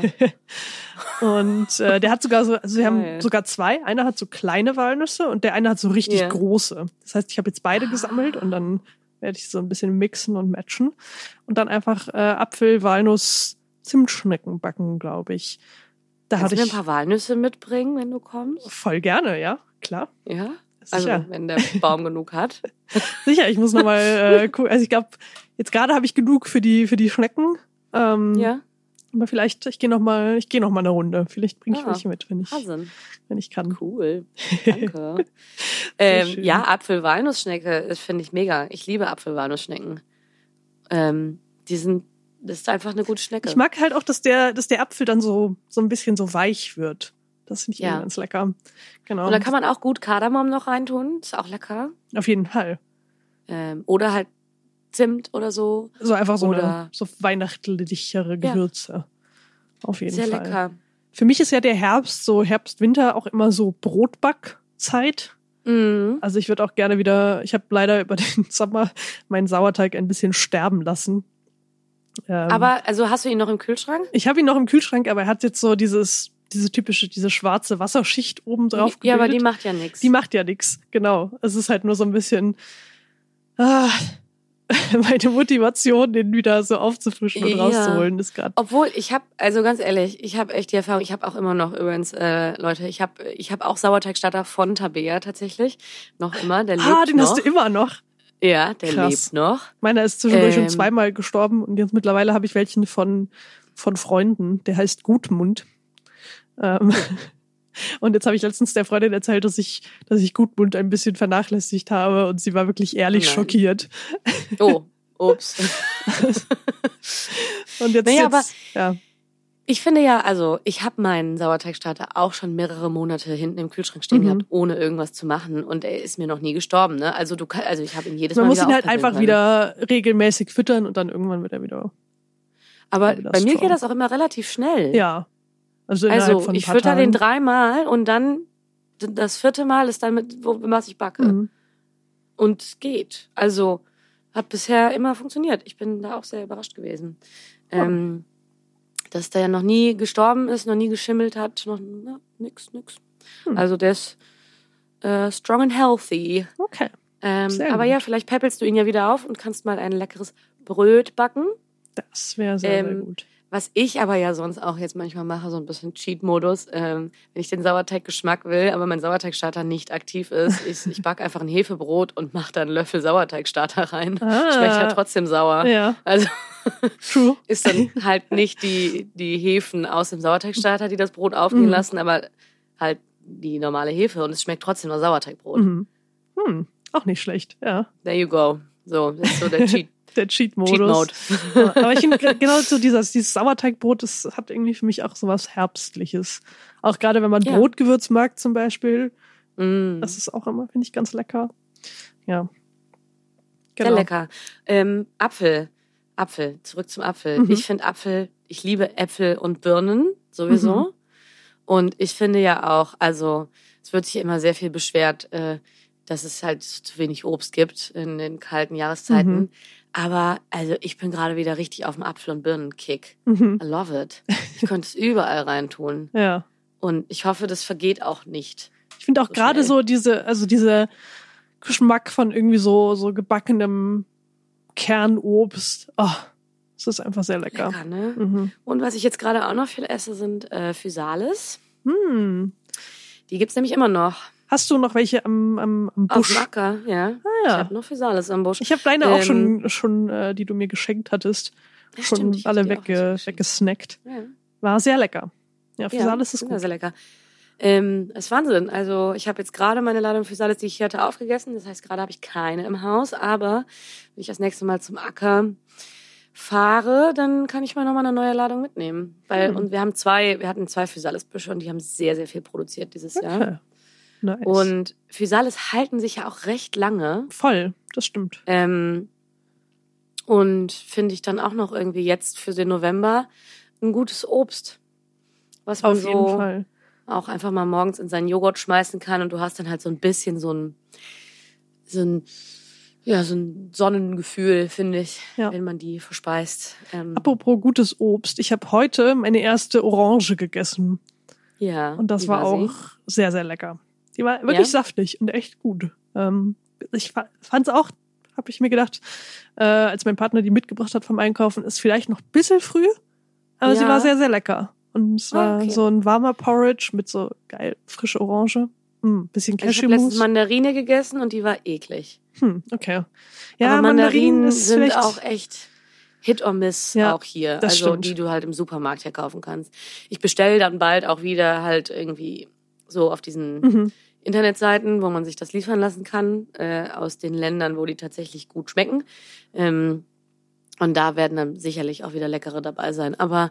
Und äh, der hat sogar so, also wir haben Geil. sogar zwei. Einer hat so kleine Walnüsse und der eine hat so richtig Ja. große. Das heißt, ich habe jetzt beide gesammelt und dann werde ich so ein bisschen mixen und matchen. Und dann einfach äh, Apfel, Walnuss, Zimtschnecken backen, glaube ich. Da Kannst hatte du mir ich ein paar Walnüsse mitbringen, wenn du kommst? voll gerne, ja, klar. Ja? Also, Sicher. wenn der Baum genug hat. Sicher, ich muss nochmal äh, gucken. Also ich glaube, jetzt gerade habe ich genug für die für die Schnecken. Ähm, Ja? Aber vielleicht, ich gehe noch mal, ich gehe noch mal eine Runde. Vielleicht bringe ich Ah, welche mit, wenn ich, Hasen. wenn ich kann. Cool. Danke. ähm, schön. ja, Apfel-Walnussschnecke, das finde ich mega. Ich liebe Apfel-Walnussschnecken. Ähm, die sind Das ist einfach eine gute Schnecke. Ich mag halt auch, dass der, dass der Apfel dann so, so ein bisschen so weich wird. Das finde ich Ja. irgendwie ganz lecker. Genau. Und da kann man auch gut Kardamom noch reintun. Ist auch lecker. Auf jeden Fall. Ähm, oder halt Zimt oder so. So einfach so Oder- eine so weihnachtlichere Gewürze. Auf jeden Sehr Fall. lecker. Für mich ist ja der Herbst, so Herbst, Winter auch immer so Brotbackzeit. Mhm. Also ich würde auch gerne wieder, ich habe leider über den Sommer meinen Sauerteig ein bisschen sterben lassen. Ähm, Aber, also hast du ihn noch im Kühlschrank? ich habe ihn noch im Kühlschrank, aber er hat jetzt so dieses, diese typische, diese schwarze Wasserschicht oben drauf gebildet. Ja, aber die macht ja nichts. Die macht ja nichts, genau. Es ist halt nur so ein bisschen ah, meine Motivation, den wieder so aufzufrischen und Ja. rauszuholen, ist gerade. Obwohl, ich habe, also ganz ehrlich, ich habe echt die Erfahrung, ich habe auch immer noch übrigens, äh, Leute, ich habe ich hab auch Sauerteigstarter von Tabea tatsächlich. Noch immer, der lebt Ah, den noch. hast du immer noch. Ja, der Krass. lebt noch. Meiner ist zwischendurch schon Ähm. zweimal gestorben und jetzt mittlerweile habe ich welchen von, von Freunden. Der heißt Gutmund. Ähm, und jetzt habe ich letztens der Freundin erzählt, dass ich, dass ich Gutmund ein bisschen vernachlässigt habe und sie war wirklich ehrlich Nein. schockiert. Oh, ups. Und jetzt, Naja, jetzt aber- ja. Ich finde ja, also ich habe meinen Sauerteigstarter auch schon mehrere Monate hinten im Kühlschrank stehen Mhm. gehabt, ohne irgendwas zu machen. Und er ist mir noch nie gestorben. Ne? Also du kann, also ich habe ihn jedes Man Mal muss wieder ihn halt aufpäppeln einfach können. wieder regelmäßig füttern und dann irgendwann wird er wieder. Aber wieder bei mir strong. geht das auch immer relativ schnell. Ja. Also innerhalb Also von ein ich paar fütter Tagen. den dreimal und dann das vierte Mal ist dann mit, wo, was ich backe. Mhm. Und geht. Also hat bisher immer funktioniert. Ich bin da auch sehr überrascht gewesen. Ähm, dass der ja noch nie gestorben ist, noch nie geschimmelt hat, noch na, nix, nix. Hm. Also der ist äh, strong and healthy. Okay. Ähm, Sehr aber gut. ja, vielleicht peppelst du ihn ja wieder auf und kannst mal ein leckeres Bröt backen. Das wäre sehr, sehr Ähm, gut. Was ich aber ja sonst auch jetzt manchmal mache, so ein bisschen Cheat-Modus, ähm, wenn ich den Sauerteiggeschmack will, aber mein Sauerteigstarter nicht aktiv ist, ich, ich backe einfach ein Hefebrot und mache da einen Löffel Sauerteigstarter rein. Ah. Schmeckt halt trotzdem sauer. Ja, Also true. ist dann halt nicht die, die Hefen aus dem Sauerteigstarter, die das Brot aufgehen Mhm. lassen, aber halt die normale Hefe und es schmeckt trotzdem nach Sauerteigbrot. Mhm. Hm. Auch nicht schlecht, ja. There you go. So, das ist so der Cheat, Der Cheat-Modus. Cheat-Mode. Ja, aber ich finde ge- genau so dieses, dieses Sauerteigbrot, das hat irgendwie für mich auch so was Herbstliches. Auch gerade wenn man Ja. Brotgewürz mag zum Beispiel, Mm. das ist auch immer, finde ich, ganz lecker. Ja. Sehr lecker. Ähm, Apfel. Apfel. Zurück zum Apfel. Mhm. Ich finde Apfel, ich liebe Äpfel und Birnen sowieso. Mhm. Und ich finde ja auch, also es wird sich immer sehr viel beschwert, äh, dass es halt zu wenig Obst gibt in den kalten Jahreszeiten. Mhm. Aber also ich bin gerade wieder richtig auf dem Apfel- und Birnen-Kick. Mhm. I love it. Ich könnte es überall reintun. Ja. Und ich hoffe, das vergeht auch nicht. Ich finde auch So gerade schnell. so diese, also diese Geschmack von irgendwie so, so gebackenem Kernobst. Oh, das ist einfach sehr lecker. Lecker, ne? Mhm. Und was ich jetzt gerade auch noch viel esse, sind äh, Physalis. Hm. Die gibt's nämlich immer noch. Hast du noch welche am, am, am Auf Busch? dem Acker, ja. Ah, Ich ja. habe noch Physalis am Busch. Ich habe deine auch Ähm, schon, schon äh, die du mir geschenkt hattest, Ja, schon stimmt, ich hab alle die auch wegge geschenkt. weggesnackt. Ja, War sehr lecker. Ja, ja Physalis ist sind gut. sehr lecker. Ähm, das ist Wahnsinn. Also ich habe jetzt gerade meine Ladung Physalis, die ich hier hatte, aufgegessen. Das heißt, gerade habe ich keine im Haus. Aber wenn ich das nächste Mal zum Acker fahre, dann kann ich mal nochmal eine neue Ladung mitnehmen. Weil, Hm. und wir haben zwei, wir hatten zwei Physalis-Büsche und die haben sehr, sehr viel produziert dieses Jahr. Okay. Nice. Und Physalis halten sich ja auch recht lange. Voll, das stimmt. Ähm, und finde ich dann auch noch irgendwie jetzt für den November ein gutes Obst. Was man Auf so jeden Fall. auch einfach mal morgens in seinen Joghurt schmeißen kann und du hast dann halt so ein bisschen so ein, so ein, ja, so ein Sonnengefühl, finde ich, Ja. wenn man die verspeist. Ähm, Apropos gutes Obst. Ich habe heute meine erste Orange gegessen. ja. Und das wie war auch sie? sehr, sehr lecker. Die war wirklich Ja? saftig und echt gut. Ähm, ich fand es auch, habe ich mir gedacht, äh, als mein Partner die mitgebracht hat vom Einkaufen, ist vielleicht noch ein bisschen früh, aber sie Ja. war sehr, sehr lecker. Und es war Ah, okay. so ein warmer Porridge mit so geil frische Orange. Hm, bisschen Also ich habe letztens Cashewmus. Mandarine gegessen und die war eklig. Hm, okay. Ja, Aber Mandarinen ist sind vielleicht auch echt Hit or Miss Ja, auch hier. das Also stimmt. die du halt im Supermarkt hier kaufen kannst. Ich bestelle dann bald auch wieder halt irgendwie so auf diesen Mhm. Internetseiten, wo man sich das liefern lassen kann, äh, aus den Ländern, wo die tatsächlich gut schmecken. Ähm, Und da werden dann sicherlich auch wieder leckere dabei sein. Aber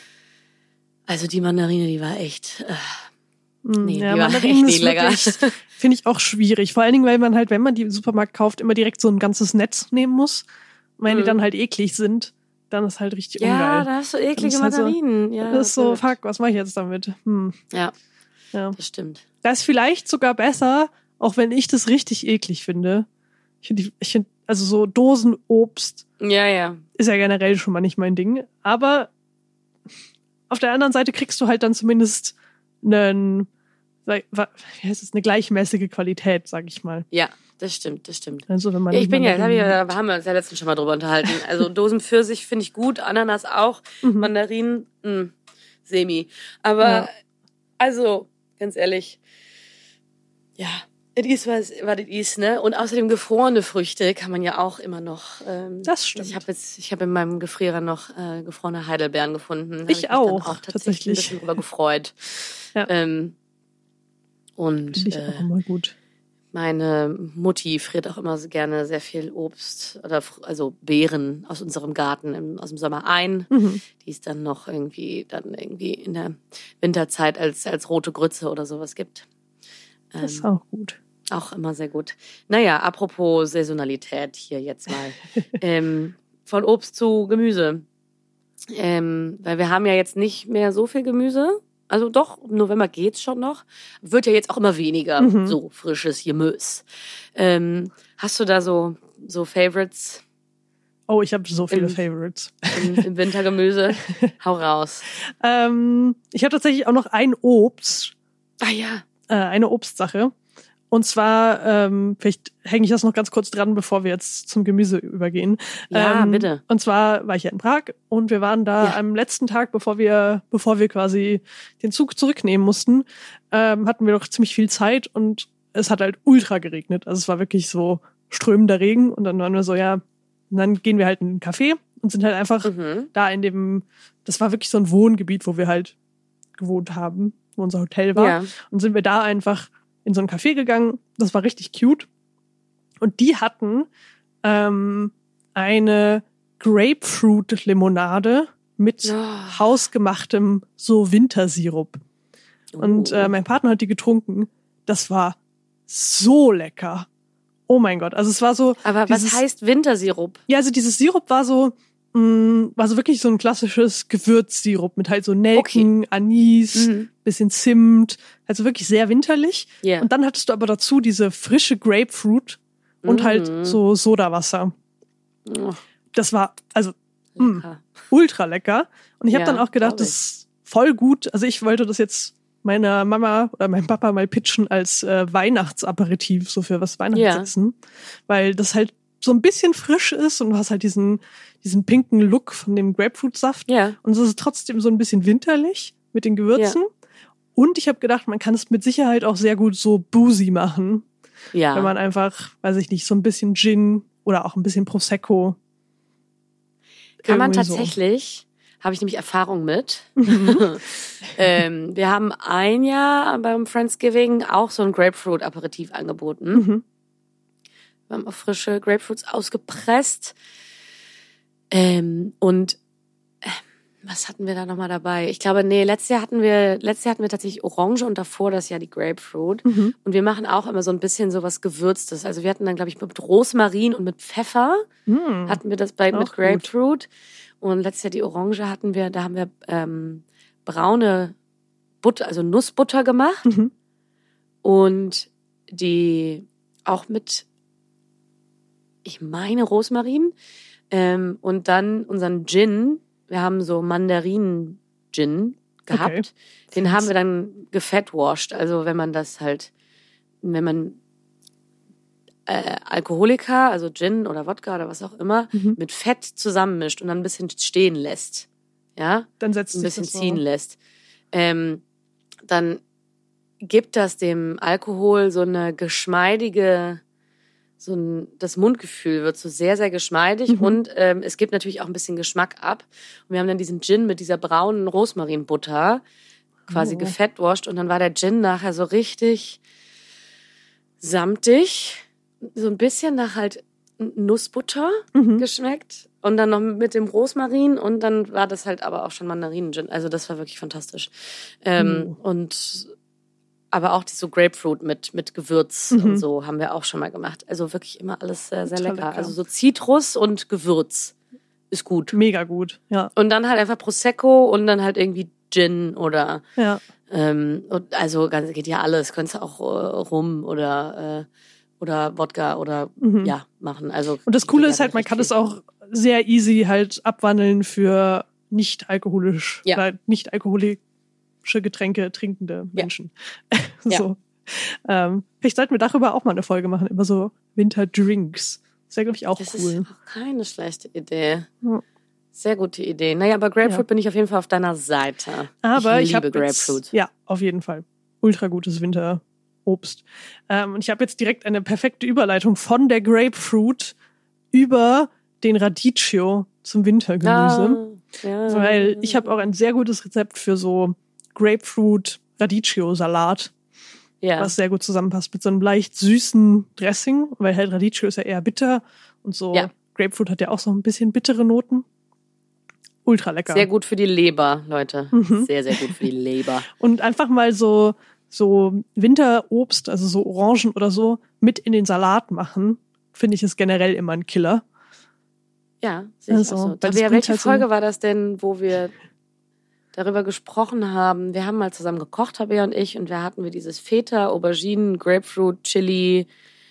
also die Mandarine, die war echt... Äh, Nee, ja, die war Mandarinen echt ist nicht lecker. wirklich, finde ich auch schwierig. Vor allen Dingen, weil man halt, wenn man die im Supermarkt kauft, immer direkt so ein ganzes Netz nehmen muss. Und wenn Mhm. die dann halt eklig sind, dann ist halt richtig Ja, ungeil. da hast du Dann eklige ist halt so- Mandarinen. Ja, das ist so, blöd. fuck, was mache ich jetzt damit? Hm. Ja, Ja. das stimmt. Das ist vielleicht sogar besser, auch wenn ich das richtig eklig finde. Ich finde, ich finde, also so Dosenobst Ja, ja. ist ja generell schon mal nicht mein Ding. Aber auf der anderen Seite kriegst du halt dann zumindest einen, wie heißt es, eine gleichmäßige Qualität, sag ich mal. Ja, das stimmt, das stimmt. Also wenn man Ja, ich bin ja, das hab ich, Mandarinen- da haben wir uns ja letztens schon mal drüber unterhalten. Also Dosenpfirsich finde ich gut, Ananas auch, Mhm. Mandarinen, mh, semi. Aber, Ja. also, ganz ehrlich, ja, es ist, was, was es ist, ne? Und außerdem gefrorene Früchte kann man ja auch immer noch. Ähm, Das stimmt. Ich habe jetzt, ich habe in meinem Gefrierer noch äh, gefrorene Heidelbeeren gefunden. Hab Ich mich dann auch, auch tatsächlich, tatsächlich. ein bisschen drüber gefreut. Ja. Ähm, und Finde ich äh, auch immer gut. meine Mutti friert auch immer so gerne sehr viel Obst oder fr- also Beeren aus unserem Garten im, aus dem Sommer ein, Mhm. die es dann noch irgendwie dann irgendwie in der Winterzeit als als rote Grütze oder sowas gibt. Das Ähm, ist auch gut. auch immer sehr gut. Naja, apropos Saisonalität hier jetzt mal. ähm, von Obst zu Gemüse. Ähm, weil wir haben ja jetzt nicht mehr so viel Gemüse. Also doch, im November geht's schon noch. Wird ja jetzt auch immer weniger Mhm. so frisches Gemüse. Ähm, hast du da so, so Favorites Oh, ich habe so viele Im- Favorites. im, im Wintergemüse? Hau raus. Ähm, ich habe tatsächlich auch noch ein Obst, Ah ja. äh, eine Obstsache. Und zwar, ähm, vielleicht hänge ich das noch ganz kurz dran, bevor wir jetzt zum Gemüse übergehen. Ja, ähm, bitte. Und zwar war ich ja in Prag und wir waren da Ja. am letzten Tag, bevor wir, bevor wir quasi den Zug zurücknehmen mussten, ähm, hatten wir noch ziemlich viel Zeit und es hat halt ultra geregnet. Also es war wirklich so strömender Regen und dann waren wir so, ja, und dann gehen wir halt in ein Café und sind halt einfach Mhm. da in dem, das war wirklich so ein Wohngebiet, wo wir halt gewohnt haben, wo unser Hotel war. Ja. Und sind wir da einfach in so ein Café gegangen. Das war richtig cute. Und die hatten ähm, eine Grapefruit-Limonade mit Oh. hausgemachtem so Wintersirup. Und Oh. äh, mein Partner hat die getrunken. Das war so lecker. Oh mein Gott. Also es war so. Aber was dieses, heißt Wintersirup? Ja, also dieses Sirup war so, mh, war so wirklich so ein klassisches Gewürzsirup mit halt so Nelken, Anis, Mhm. bisschen Zimt, also wirklich sehr winterlich. Ja. Und dann hattest du aber dazu diese frische Grapefruit und Mhm. halt so Sodawasser. Oh, Das war also mh, lecker. ultra lecker. Und ich habe Ja, dann auch gedacht, glaub das ist voll gut. Also ich wollte das jetzt meiner Mama oder meinem Papa mal pitchen als äh, Weihnachtsaperitif, so für was Weihnachtsessen. Weil das halt so ein bisschen frisch ist und du hast halt diesen, diesen pinken Look von dem Grapefruitsaft. Ja. Und es ist trotzdem so ein bisschen winterlich mit den Gewürzen. Und ich habe gedacht, man kann es mit Sicherheit auch sehr gut so boozy machen. Ja. Wenn man einfach, weiß ich nicht, so ein bisschen Gin oder auch ein bisschen Prosecco. Kann man irgendwie so. tatsächlich, habe ich nämlich Erfahrung mit. Mhm. ähm, wir haben ein Jahr beim Friendsgiving auch so ein Grapefruit-Aperitif angeboten. Mhm. Wir haben auch frische Grapefruits ausgepresst. Ähm, und äh, was hatten wir da nochmal dabei? Ich glaube, nee, letztes Jahr hatten wir, letztes Jahr hatten wir tatsächlich Orange und davor das Jahr die Grapefruit. Mhm. Und wir machen auch immer so ein bisschen sowas Gewürztes. Also wir hatten dann, glaube ich, mit Rosmarin und mit Pfeffer Mhm. hatten wir das bei Auch mit gut. Grapefruit. Und letztes Jahr die Orange hatten wir, da haben wir ähm, braune Butter, also Nussbutter gemacht. Mhm. Und die auch mit, ich meine, Rosmarin. Ähm, und dann unseren Gin. Wir haben so Mandarinen-Gin gehabt. Okay. Den haben wir dann gefettwashed. Also wenn man das halt, wenn man äh, Alkoholiker, also Gin oder Wodka oder was auch immer, Mhm. mit Fett zusammenmischt und dann ein bisschen stehen lässt. Ja? Dann setzt ein sich bisschen das so. ziehen lässt, ähm, dann gibt das dem Alkohol so eine geschmeidige, so ein, das Mundgefühl wird so sehr, sehr geschmeidig Mhm. und ähm, es gibt natürlich auch ein bisschen Geschmack ab. Und wir haben dann diesen Gin mit dieser braunen Rosmarinbutter quasi Oh. gefettwashed und dann war der Gin nachher so richtig samtig, so ein bisschen nach halt Nussbutter Mhm. geschmeckt Und dann noch mit dem Rosmarin und dann war das halt aber auch schon Mandarinen-Gin. Also das war wirklich fantastisch. Ähm, Oh. Und aber auch die so Grapefruit mit, mit Gewürz Mhm. und so haben wir auch schon mal gemacht. Also wirklich immer alles sehr, sehr Total lecker. lecker. Also so Zitrus und Gewürz ist gut. Mega gut, ja. Und dann halt einfach Prosecco und dann halt irgendwie Gin oder Ja. ähm, und also ganz, geht ja alles. Könntest du auch äh, Rum oder äh, oder Wodka oder Mhm. ja machen. Also Und das Coole geht ist ja halt, man recht kann viel. es auch sehr easy halt abwandeln für nicht alkoholisch, Ja. oder nicht alkoholische Getränke trinkende Menschen. Ja. so. Ähm, vielleicht sollten wir darüber auch mal eine Folge machen, über so Winterdrinks. Das wäre, glaube ich, auch Das cool. ist auch keine schlechte Idee. Ja. Sehr gute Idee. Naja, aber Grapefruit Ja. bin ich auf jeden Fall auf deiner Seite. Aber ich ich, habe liebe Grapefruit. Jetzt, ja, auf jeden Fall. Ultra gutes Winterobst. Ähm, und ich habe jetzt direkt eine perfekte Überleitung von der Grapefruit über den Radicchio zum Wintergemüse. Ah, ja. Weil ich habe auch ein sehr gutes Rezept für so Grapefruit-Radicchio-Salat, ja. was sehr gut zusammenpasst mit so einem leicht süßen Dressing, weil halt Radicchio ist ja eher bitter und so Ja. Grapefruit hat ja auch so ein bisschen bittere Noten. Ultra lecker. Sehr gut für die Leber, Leute. Mhm. Sehr, sehr gut für die Leber. Und einfach mal so so Winterobst, also so Orangen oder so, mit in den Salat machen, finde ich ist generell immer ein Killer. Ja, sehe ich Also, auch so. weil das Tabea, bringt welche halt so- Folge war das denn, wo wir darüber gesprochen haben? Wir haben mal zusammen gekocht, Tabea und ich, und da hatten wir dieses Feta, Auberginen, Grapefruit, Chili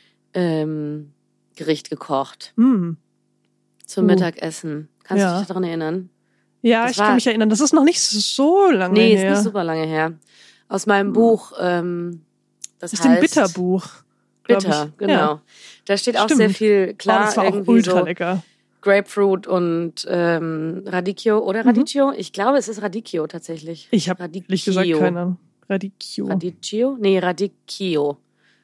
ähm, Gericht gekocht Mm. zum Uh. Mittagessen. Kannst Ja. du dich daran erinnern? Ja, Das ich war- kann mich erinnern. Das ist noch nicht so lange Nee, ist her. nicht super lange her. Aus meinem Buch, ähm, das Das ist heißt... ein Bitterbuch. glaub Bitter, ich. genau. Ja. Da steht auch Stimmt. sehr viel, Oh, klar, das war auch irgendwie ultra so lecker. Grapefruit und ähm, Radicchio. Oder Radicchio? Ich glaube, es ist Radicchio tatsächlich. Ich habe ehrlich gesagt keine Ahnung. Radicchio. Radicchio? Nee, Radicchio.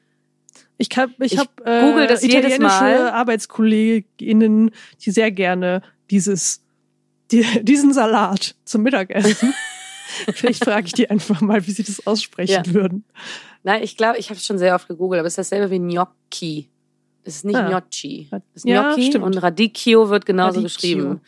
Ich habe ich Ich hab, google äh, das jedes italienische Mal. ArbeitskollegInnen, die sehr gerne dieses, die, diesen Salat zum Mittagessen. Vielleicht frage ich die einfach mal, wie sie das aussprechen Ja. würden. Nein, ich glaube, ich habe es schon sehr oft gegoogelt, aber es ist dasselbe wie Gnocchi. Es ist nicht Ah. Gnocchi. Es ist Ja, Gnocchi stimmt. und Radicchio wird genauso Radicchio. geschrieben.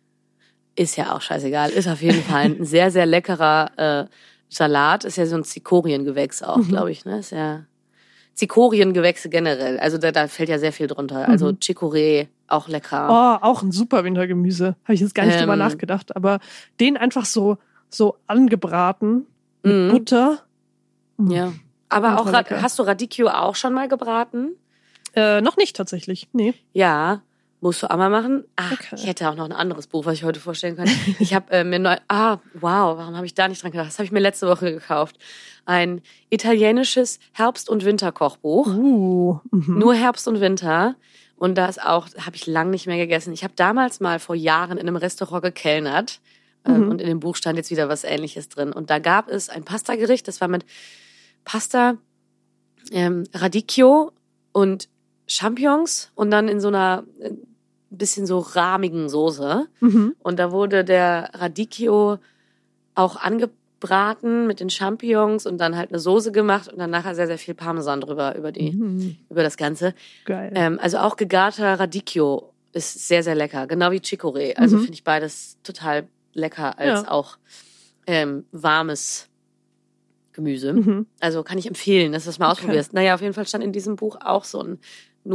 Ist ja auch scheißegal. Ist auf jeden Fall ein sehr, sehr leckerer äh, Salat. Ist ja so ein Zikoriengewächs auch, Mhm. glaube ich. Ne? Ist ja Zikoriengewächse generell. Also da, da fällt ja sehr viel drunter. Also Mhm. Chicorée, auch lecker. Oh, auch ein super Wintergemüse. Habe ich jetzt gar nicht Ähm. drüber nachgedacht. Aber den einfach so, so angebraten mit Mhm. Butter. Mm. Ja. Aber Ultra auch, Ra- lecker. hast du Radicchio auch schon mal gebraten? Äh, noch nicht tatsächlich. Nee. Ja, musst du auch mal machen. Ah, Okay. ich hätte auch noch ein anderes Buch, was ich heute vorstellen kann. Ich habe äh, mir neu, ah, wow, warum habe ich da nicht dran gedacht? Das habe ich mir letzte Woche gekauft. Ein italienisches Herbst- und Winterkochbuch. Uh. Mhm. Nur Herbst und Winter. Und da ist auch, habe ich lang nicht mehr gegessen. Ich habe damals mal vor Jahren in einem Restaurant gekellnert. Ähm, Mhm. Und in dem Buch stand jetzt wieder was Ähnliches drin. Und da gab es ein Pastagericht, das war mit Pasta, ähm, Radicchio und Champignons und dann in so einer äh, bisschen so rahmigen Soße. Mhm. Und da wurde der Radicchio auch angebraten mit den Champignons und dann halt eine Soße gemacht und dann nachher sehr, sehr viel Parmesan drüber, über die, Mhm. über das Ganze. Geil. Ähm, also auch gegarter Radicchio ist sehr, sehr lecker. Genau wie Chicorée. Also Mhm. finde ich beides total lecker als Ja. auch ähm, warmes Gemüse. Mhm. Also kann ich empfehlen, dass du das mal Okay. ausprobierst. Naja, auf jeden Fall stand in diesem Buch auch so ein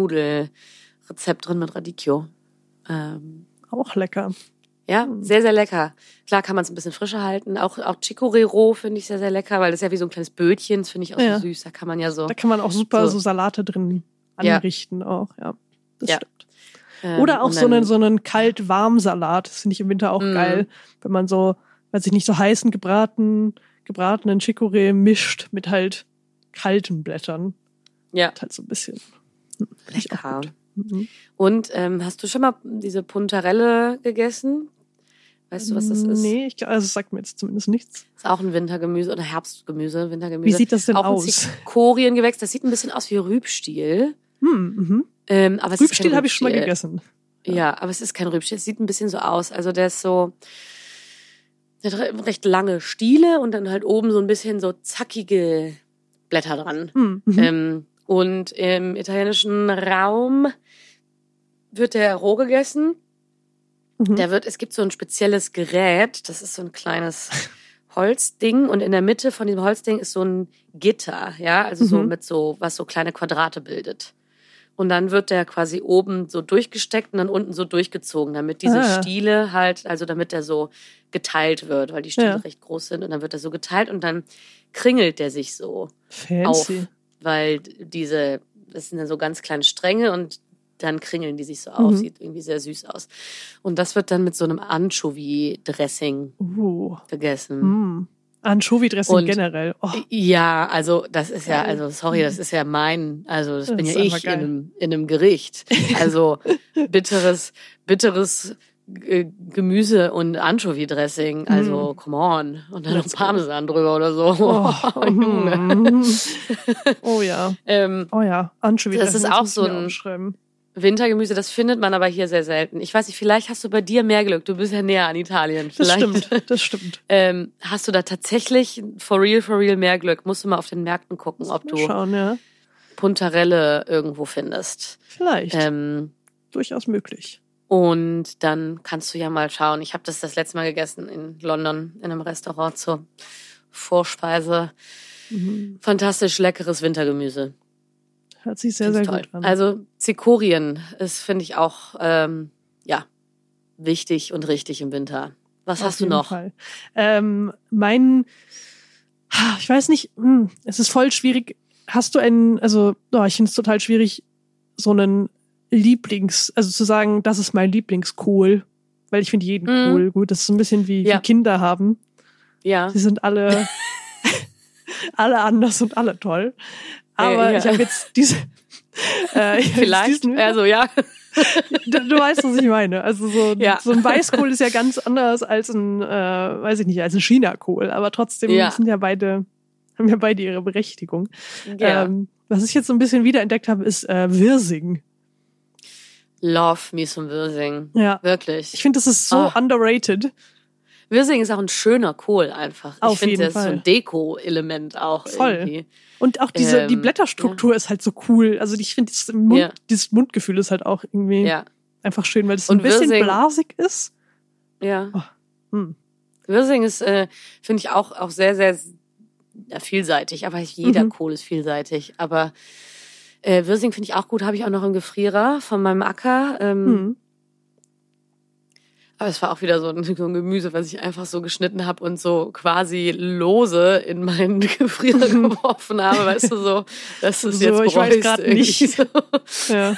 Nudelrezept drin mit Radicchio. Ähm, Auch lecker. ja, Mhm. sehr, sehr lecker. Klar kann man es ein bisschen frischer halten. Auch, auch Chicorée roh finde ich sehr, sehr lecker, weil das ist ja wie so ein kleines Bötchen. Das finde ich auch Ja. so süß. Da kann man ja so. Da kann man auch super So. so, Salate drin Ja. anrichten auch, ja. Das Ja. stimmt. ähm, Oder auch und so dann- einen, so einen Kalt-Warm-Salat. Das finde ich im Winter auch Mhm. geil. Wenn man so, weiß ich nicht, so heißen gebraten, gebratenen Chicorée mischt mit halt kalten Blättern. Ja, Halt so ein bisschen. Hm, find ich auch lecker. gut. Mhm. Und ähm, hast du schon mal diese Puntarelle gegessen? Weißt du, was das ist? Nee, ich, glaub, also es sagt mir jetzt zumindest nichts. Ist auch ein Wintergemüse oder Herbstgemüse, Wintergemüse. Wie sieht das denn auch aus? Ein Zikoriengewächs. Das sieht ein bisschen aus wie Rübstiel. Hm, mhm. Ähm, aber es Rübstiel ist kein habe ich schon mal Rübstiel. gegessen. Ja, aber es ist kein Rübstiel. Es sieht ein bisschen so aus. Also der ist so, der hat recht lange Stiele und dann halt oben so ein bisschen so zackige Blätter dran. Hm, mhm. Ähm, und im italienischen Raum wird der roh gegessen. Mhm. Der wird, es gibt so ein spezielles Gerät, das ist so ein kleines Holzding und in der Mitte von diesem Holzding ist so ein Gitter, ja, also so Mhm. mit so, was so kleine Quadrate bildet. Und dann wird der quasi oben so durchgesteckt und dann unten so durchgezogen, damit diese Ah. Stiele halt, also damit der so geteilt wird, weil die Stiele Ja. recht groß sind und dann wird er so geteilt und dann kringelt der sich so Fancy. auf, weil diese, das sind dann so ganz kleine Stränge und dann kringeln die sich so auf, Mhm. sieht irgendwie sehr süß aus. Und das wird dann mit so einem Anchovy-Dressing Uh. gegessen. Mm. Anchovy-Dressing Und- generell. Oh, Ja, also das ist ja, Geil. also sorry, das ist ja mein, also das, Das bin ja ist einfach ich in geil. einem, in einem Gericht. Also bitteres, bitteres äh, Gemüse und Anchovy-Dressing, also come on. Und dann noch Let's go. Parmesan drüber oder so. oh, Junge. mm. oh ja. ähm, Oh ja. Anchovy-Dressing. Das ist auch muss ich so mir ein- aufschreiben. Wintergemüse, das findet man aber hier sehr selten. Ich weiß nicht, vielleicht hast du bei dir mehr Glück. Du bist ja näher an Italien. Das Vielleicht stimmt. Das stimmt. ähm, hast du da tatsächlich for real, for real mehr Glück. Musst du mal auf den Märkten gucken, ob Mal du schauen, ja. Puntarelle irgendwo findest. Vielleicht. Ähm, Durchaus möglich. und dann kannst du ja mal schauen. Ich habe das das letzte Mal gegessen in London in einem Restaurant zur Vorspeise. Mhm. Fantastisch leckeres Wintergemüse. Hört sich sehr, Finde sehr ich toll. gut an. Also Zikorien ist, finde ich, auch ähm, ja wichtig und richtig im Winter. Was Auf hast du jeden noch? Fall. Ähm, mein, ich weiß nicht, hm, es ist voll schwierig. Hast du einen, also, oh, ich finde es total schwierig, so einen Lieblings, also zu sagen, das ist mein Lieblingskohl, weil ich finde jeden Mhm. cool. Gut, das ist so ein bisschen wie, Ja. wie Kinder haben. Ja. Sie sind alle, alle anders und alle toll. Aber Äh, ja. ich habe jetzt diese, äh, ich hab jetzt Vielleicht. diesen- Also ja. Du, du weißt, was ich meine. Also so, Ja. so ein Weißkohl ist ja ganz anders als ein, äh, weiß ich nicht, als ein Chinakohl. Aber trotzdem Ja. sind ja beide, haben ja beide ihre Berechtigung. ja. Ähm, was ich jetzt so ein bisschen wiederentdeckt habe, ist äh, Wirsing. Love me some Wirsing. Ja. Wirklich. Ich finde, das ist so Ah. underrated. Wirsing ist auch ein schöner Kohl einfach. Auf ich finde, jeden das ist so Fall. ein Deko-Element auch Voll. irgendwie. Und auch diese, die Ähm, Blätterstruktur ist halt so cool. Also ich finde, dieses, Mund, Ja. dieses Mundgefühl ist halt auch irgendwie Ja. einfach schön, weil es Und ein bisschen Wirsing- blasig ist. Ja. Hm. Wirsing ist, äh, finde ich, auch, auch sehr, sehr ja, vielseitig. Aber jeder Mhm. Kohl ist vielseitig. Aber äh, Wirsing finde ich auch gut. Habe ich auch noch im Gefrierer von meinem Acker. Ähm, Hm. Aber es war auch wieder so ein, so ein Gemüse, was ich einfach so geschnitten habe und so quasi lose in meinen Gefrierer geworfen habe. Weißt du, so, das ist So, jetzt ich weiß bereust grad irgendwie nicht. So. Ja.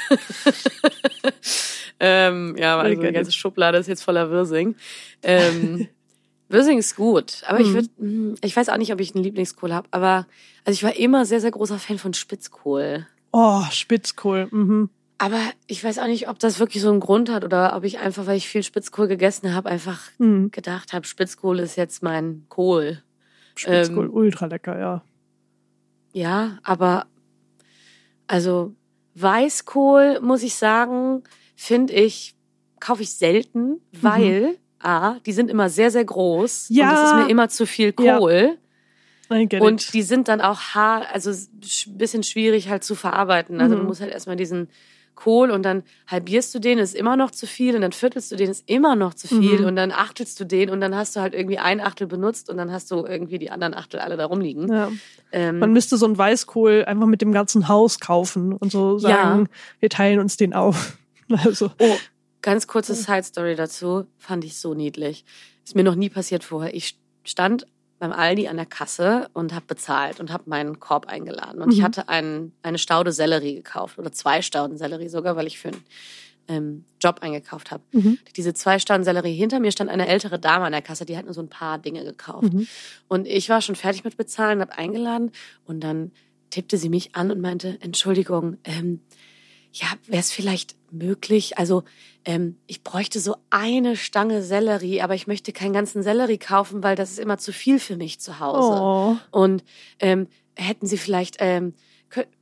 ähm, ja, I also get die it. ganze Schublade ist jetzt voller Wirsing. Ähm, Wirsing ist gut, aber ich Mhm. würde, ich weiß auch nicht, ob ich einen Lieblingskohl habe, aber also ich war immer sehr, sehr großer Fan von Spitzkohl. Oh, Spitzkohl. Mhm. Aber ich weiß auch nicht, ob das wirklich so einen Grund hat oder ob ich einfach, weil ich viel Spitzkohl gegessen habe, einfach Mhm. gedacht habe, Spitzkohl ist jetzt mein Kohl. Spitzkohl, Ähm, ultra lecker, ja. Ja, aber also Weißkohl, muss ich sagen, finde ich, kaufe ich selten, weil A, die sind immer sehr, sehr groß Ja. und das ist mir immer zu viel Ja. Kohl. I get Und it. die sind dann auch haar, also ein bisschen schwierig halt zu verarbeiten. Also Mhm. du musst halt erstmal diesen Kohl und dann halbierst du den, ist immer noch zu viel und dann viertelst du den, ist immer noch zu viel Mhm. und dann achtelst du den und dann hast du halt irgendwie ein Achtel benutzt und dann hast du irgendwie die anderen Achtel alle da rumliegen. Ja. Ähm, Man müsste so einen Weißkohl einfach mit dem ganzen Haus kaufen und so sagen, wir teilen uns den auf. Also, Oh, ganz kurze Side-Story dazu. Fand ich so niedlich. Ist mir noch nie passiert vorher. Ich stand beim Aldi an der Kasse und habe bezahlt und habe meinen Korb eingeladen. Und ich Mhm. hatte einen, eine Staude Sellerie gekauft oder zwei Stauden Sellerie sogar, weil ich für einen ähm, Job eingekauft habe. mhm. Diese zwei Stauden Sellerie. Hinter mir stand eine ältere Dame an der Kasse, die hat nur so ein paar Dinge gekauft. Mhm. Und ich war schon fertig mit Bezahlen, habe eingeladen und dann tippte sie mich an und meinte, Entschuldigung, ähm, ja, wäre es vielleicht möglich, also ähm, ich bräuchte so eine Stange Sellerie, aber ich möchte keinen ganzen Sellerie kaufen, weil das ist immer zu viel für mich zu Hause. Oh. Und ähm, hätten Sie vielleicht, ähm, kö-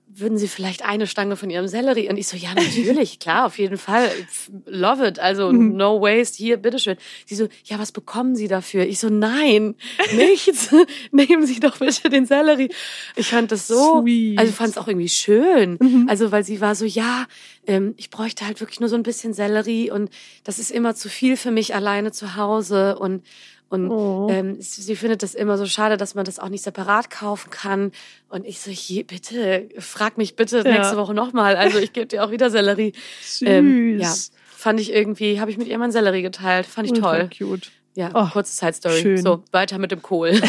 würden Sie vielleicht eine Stange von Ihrem Sellerie? Und ich so, ja, natürlich, klar, auf jeden Fall. Love it. Also, Mhm. no waste. Hier, bitteschön. Sie so, ja, was bekommen Sie dafür? Ich so, nein, nichts. Nehmen Sie doch bitte den Sellerie. Ich fand das so, Sweet. also ich fand es auch irgendwie schön. Mhm. Also, weil sie war so, ja, ähm, ich bräuchte halt wirklich nur so ein bisschen Sellerie und das ist immer zu viel für mich alleine zu Hause und Und Oh. ähm, sie findet das immer so schade, dass man das auch nicht separat kaufen kann. Und ich so, je, bitte, frag mich bitte Ja. nächste Woche nochmal. Also ich gebe dir auch wieder Sellerie. Süß. Ähm, ja, fand ich irgendwie, habe ich mit ihr meinen Sellerie geteilt. Fand ich Ultra toll. cute. Ja, Oh, kurze Side-Story. schön. So, weiter mit dem Kohl.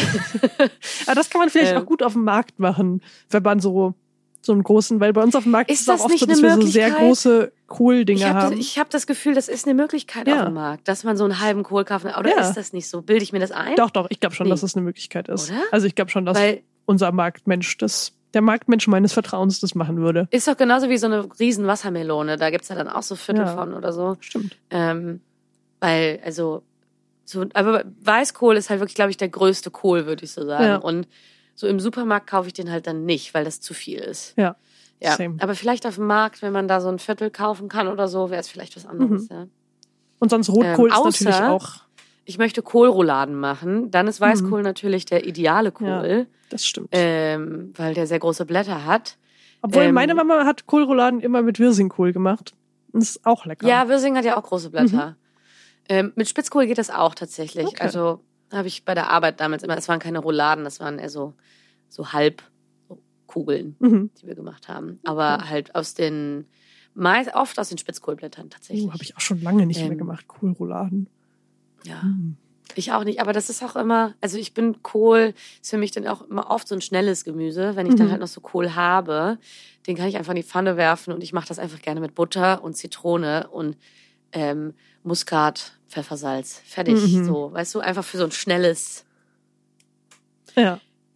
Aber das kann man vielleicht Ähm. auch gut auf dem Markt machen, wenn man so so einen großen, weil bei uns auf dem Markt Ist ist es auch das oft nicht so, dass eine wir so sehr Möglichkeit? große Kohldinger Ich habe haben. das, ich hab das Gefühl, das ist eine Möglichkeit Ja. auf dem Markt, dass man so einen halben Kohl kauft. Oder Ja. ist das nicht so? Bilde ich mir das ein? Doch, doch, ich glaube schon, Nee. dass das eine Möglichkeit ist. Oder? Also ich glaube schon, dass Weil unser Marktmensch das, der Marktmensch meines Vertrauens das machen würde. ist doch genauso wie so eine riesen Wassermelone. Da gibt's ja dann auch so Viertel Ja. von oder so. Stimmt. Ähm, weil, also, so, aber Weißkohl ist halt wirklich, glaube ich, der größte Kohl, würde ich so sagen. Ja. Und so im Supermarkt kaufe ich den halt dann nicht, weil das zu viel ist. Ja. Ja. Same. Aber vielleicht auf dem Markt, wenn man da so ein Viertel kaufen kann oder so, wäre es vielleicht was anderes, Mhm. ja. Und sonst Rotkohl Ähm, ist außer- natürlich auch, Ich möchte Kohlrouladen machen. Dann ist Weißkohl Mhm. natürlich der ideale Kohl, das stimmt. ähm, weil der sehr große Blätter hat. Obwohl ähm, meine Mama hat Kohlrouladen immer mit Wirsingkohl gemacht. Das ist auch lecker. Ja, Wirsing hat ja auch große Blätter. Ähm, mit Spitzkohl geht das auch tatsächlich. Okay. Also habe ich bei der Arbeit damals immer, es waren keine Rouladen, das waren eher so, so Halbkugeln, Mhm. die wir gemacht haben. Aber halt aus den, meist, oft aus den Spitzkohlblättern tatsächlich. Uh, habe ich auch schon lange nicht mehr Ähm, gemacht, Kohlrouladen. Ja, Mhm. ich auch nicht. Aber das ist auch immer, also ich bin Kohl, ist für mich dann auch immer oft so ein schnelles Gemüse. Wenn ich dann Mhm. halt noch so Kohl habe, den kann ich einfach in die Pfanne werfen und ich mache das einfach gerne mit Butter und Zitrone und ähm, Muskat, Pfeffersalz. Fertig. Mhm. So, weißt du, einfach für so ein schnelles, Ja.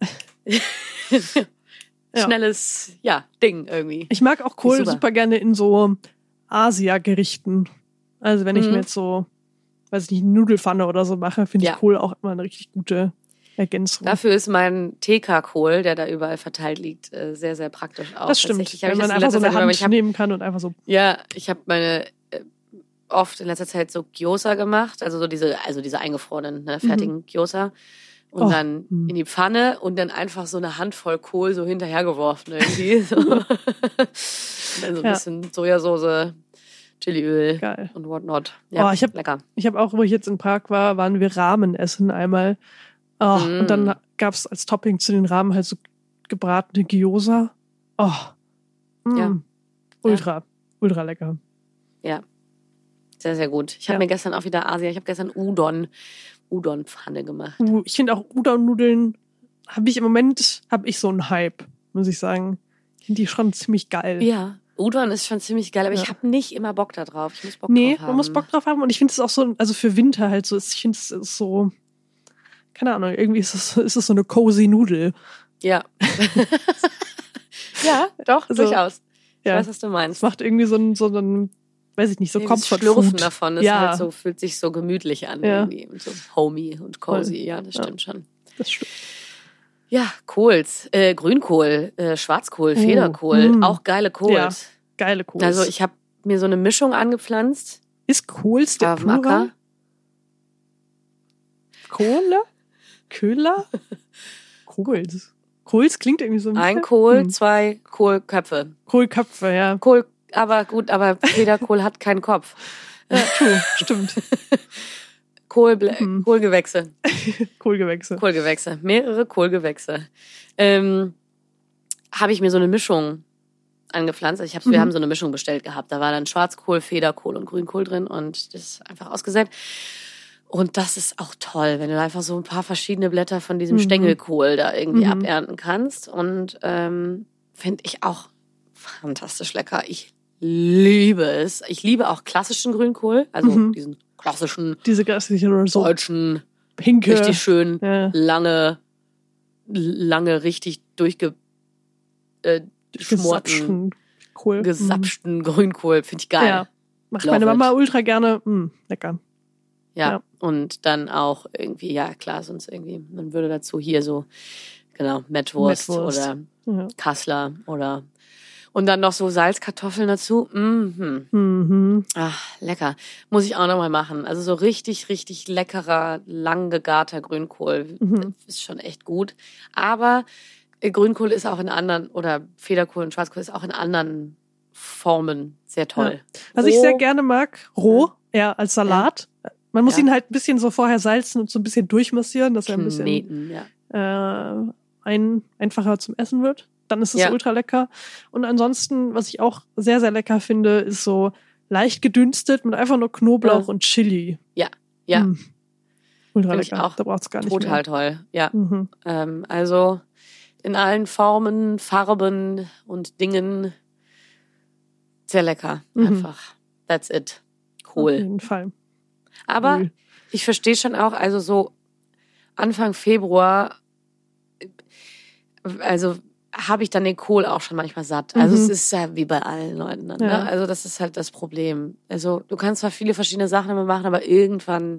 Ja. schnelles, ja, Ding irgendwie. Ich mag auch Kohl Super. super gerne in so Asia-Gerichten. Also wenn ich Mhm. mir jetzt so, weiß ich nicht, Nudelfanne oder so mache, finde Ja. ich Kohl auch immer eine richtig gute Ergänzung. Dafür ist mein T K-Kohl, der da überall verteilt liegt, äh, sehr, sehr praktisch auch. das stimmt, Tatsächlich habe wenn ich man das in einfach so letzter eine Zeit immer, Hand ich hab, nehmen kann und einfach so. Ja, ich habe meine äh, oft in letzter Zeit so Gyoza gemacht, also so diese, also diese eingefrorenen, ne, fertigen Gyoza. Und Oh, dann hm. in die Pfanne und dann einfach so eine Handvoll Kohl so hinterhergeworfen irgendwie. So. Und dann so ein Ja. bisschen Sojasauce, Chiliöl Geil. und whatnot. Ja, Oh, ich hab- lecker. Ich habe auch, wo ich jetzt in Prag war, waren wir Ramen essen einmal. Oh, Mm. Und dann gab's als Topping zu den Ramen halt so gebratene Gyoza. Oh. Mm. Ja. Ultra, ultra lecker. Ja, sehr, sehr gut. Ich habe Ja. mir gestern auch wieder Asia, ich habe gestern Udon, Udon-Pfanne gemacht. Uh, ich finde auch Udon-Nudeln, habe ich im Moment, habe ich so einen Hype, muss ich sagen. Ich finde die schon ziemlich geil. Ja, Udon ist schon ziemlich geil, aber Ja. ich habe nicht immer Bock da drauf. Ich muss Bock Nee, drauf haben. man muss Bock drauf haben und ich finde es auch so, also für Winter halt so, ich finde es ist so, keine Ahnung, irgendwie ist es, ist es so eine cozy Nudel. Ja. ja, doch, Also, durchaus. Ich ja. weiß, was du meinst. Es macht irgendwie so ein, so ein, weiß ich nicht, so Nee, das Comfort Schlürfen Food. davon ist Ja. halt so, fühlt sich so gemütlich an Ja. irgendwie. Und so homey und cozy, ja, das Ja. stimmt schon. Das stimmt. Ja, Kohls, äh, Grünkohl, äh, Schwarzkohl, Oh, Federkohl, mm. auch geile Kohls. Ja, Geile Kohl. Also ich habe mir so eine Mischung angepflanzt. ist Kohls der auf dem Acker. Plural? Kohle? Köhler? Kohls. Kohls klingt irgendwie so ein Ein bisschen- Kohl, Hm. zwei Kohlköpfe. Kohlköpfe, ja. Kohl, aber gut, aber Federkohl hat keinen Kopf. Ja, true, stimmt. Kohlble Mhm. Kohlgewächse. Kohlgewächse. Kohlgewächse. Mehrere Kohlgewächse. Ähm, habe ich mir so eine Mischung angepflanzt. Also ich hab, Wir Mhm. haben so eine Mischung bestellt gehabt. Da war dann Schwarzkohl, Federkohl und Grünkohl drin und das ist einfach ausgesät. Und das ist auch toll, wenn du einfach so ein paar verschiedene Blätter von diesem Mhm. Stängelkohl da irgendwie Mhm. abernten kannst. Und ähm, finde ich auch fantastisch lecker. Ich liebe es. Ich liebe auch klassischen Grünkohl, also Mhm. diesen klassischen Diese geistliche oder so deutschen, pinke. richtig schön Ja. lange, lange richtig durchge äh, schmorten, Gesapschten Kohl. gesapschten Grünkohl. Finde ich Mhm. geil. Ja. Macht Love meine Mama it. ultra gerne. Mm, lecker. Ja. Ja. Und dann auch irgendwie, ja klar, sonst irgendwie, man würde dazu hier so genau, Mettwurst, Mettwurst. oder Ja. Kassler oder und dann noch so Salzkartoffeln dazu. Mhm. Mhm. Ach, lecker. Muss ich auch nochmal machen. Also so richtig, richtig leckerer, lang gegarter Grünkohl Mhm. ist schon echt gut. Aber äh, Grünkohl ist auch in anderen, oder Federkohl und Schwarzkohl ist auch in anderen Formen sehr toll. Was ich Roh, sehr gerne mag, roh, eher als Salat. Man muss Ja. ihn halt ein bisschen so vorher salzen und so ein bisschen durchmassieren, dass er ein bisschen Kneten, ja. äh, ein, einfacher zum Essen wird. Dann ist es Ja. ultra lecker. Und ansonsten, was ich auch sehr, sehr lecker finde, ist so leicht gedünstet mit einfach nur Knoblauch Ja. und Chili. Ja, ja. Mm. Ultra Finde ich lecker. auch Da braucht's gar nicht total mehr. toll. Ja. Mhm. Ähm, also in allen Formen, Farben und Dingen sehr lecker. Mhm. Einfach. That's it. Auf Cool. jeden Fall. Aber Cool. ich verstehe schon auch, also so Anfang Februar, also habe ich dann den Kohl auch schon manchmal satt. Also Mhm. es ist ja wie bei allen Leuten dann, Ja. ne? Also das ist halt das Problem. Also du kannst zwar viele verschiedene Sachen damit machen, aber irgendwann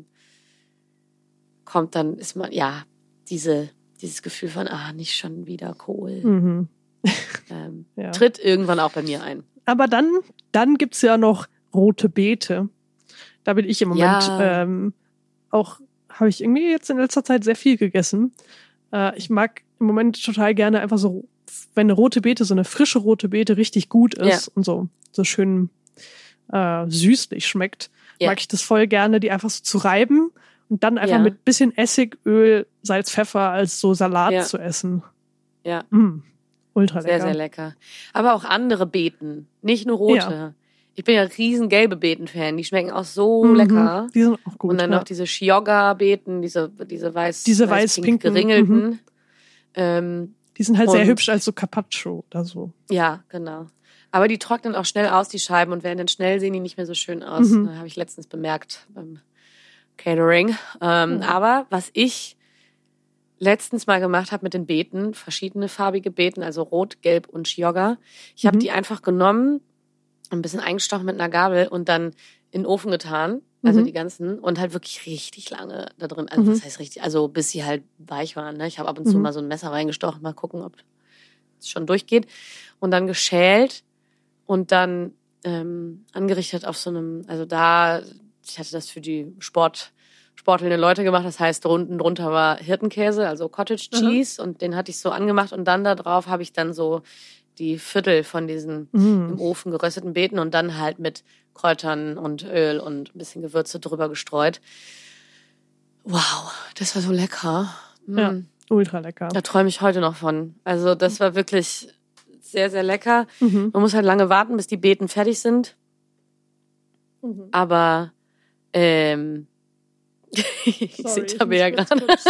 kommt dann, ist man, ja, diese, dieses Gefühl von, ah, nicht schon wieder Kohl. Mhm. Ähm, Ja. tritt irgendwann auch bei mir ein. Aber dann, dann gibt's ja noch rote Beete. Da bin ich im Moment Ja. ähm, auch, habe ich irgendwie jetzt in letzter Zeit sehr viel gegessen. Äh, ich mag im Moment total gerne einfach so, wenn eine rote Beete, so eine frische rote Beete richtig gut ist Ja. und so, so schön äh, süßlich schmeckt, Ja. mag ich das voll gerne, die einfach so zu reiben und dann einfach Ja. mit bisschen Essig, Öl, Salz, Pfeffer als so Salat Ja. zu essen. Ja. Mm, ultra lecker. Sehr, sehr lecker. Aber auch andere Beeten, nicht nur rote. Ja. Ich bin ja ein riesen gelbe Beeten-Fan. Die schmecken auch so Mhm, lecker. Die sind auch gut. Und dann ja. noch diese Chiogga-Beeten, diese, diese weiß, Diese weiß-pink weiß-pinken, geringelten. Ähm, Die sind halt sehr und- hübsch als so Carpaccio oder so. ja, genau. Aber die trocknen auch schnell aus, die Scheiben. Und werden dann schnell, sehen die nicht mehr so schön aus. Mhm. Das habe ich letztens bemerkt beim Catering. Ähm, Mhm. Aber was ich letztens mal gemacht habe mit den Beeten, verschiedene farbige Beeten, also rot, gelb und Chiogga. Ich habe Mhm. die einfach genommen, ein bisschen eingestochen mit einer Gabel und dann in den Ofen getan, also Mhm. die ganzen, und halt wirklich richtig lange da drin. Also Mhm. was heißt richtig? Also bis sie halt weich waren. Ne? Ich habe ab und zu Mhm. mal so ein Messer reingestochen, mal gucken, ob es schon durchgeht. Und dann geschält und dann ähm, angerichtet auf so einem, also da, ich hatte das für die Sport sportelnde Leute gemacht. Das heißt, unten drunter war Hirtenkäse, also Cottage Mhm. Cheese. Und den hatte ich so angemacht. Und dann da drauf habe ich dann so die Viertel von diesen Mhm. im Ofen gerösteten Beeten und dann halt mit Kräutern und Öl und ein bisschen Gewürze drüber gestreut. Wow, das war so lecker. Mm. Ja. Ultra lecker. Da träume ich heute noch von. Also das war wirklich sehr, sehr lecker. Mhm. Man muss halt lange warten, bis die Beeten fertig sind. Mhm. Aber ähm, ich Sorry, sehe ich Tabea muss gerade kurz-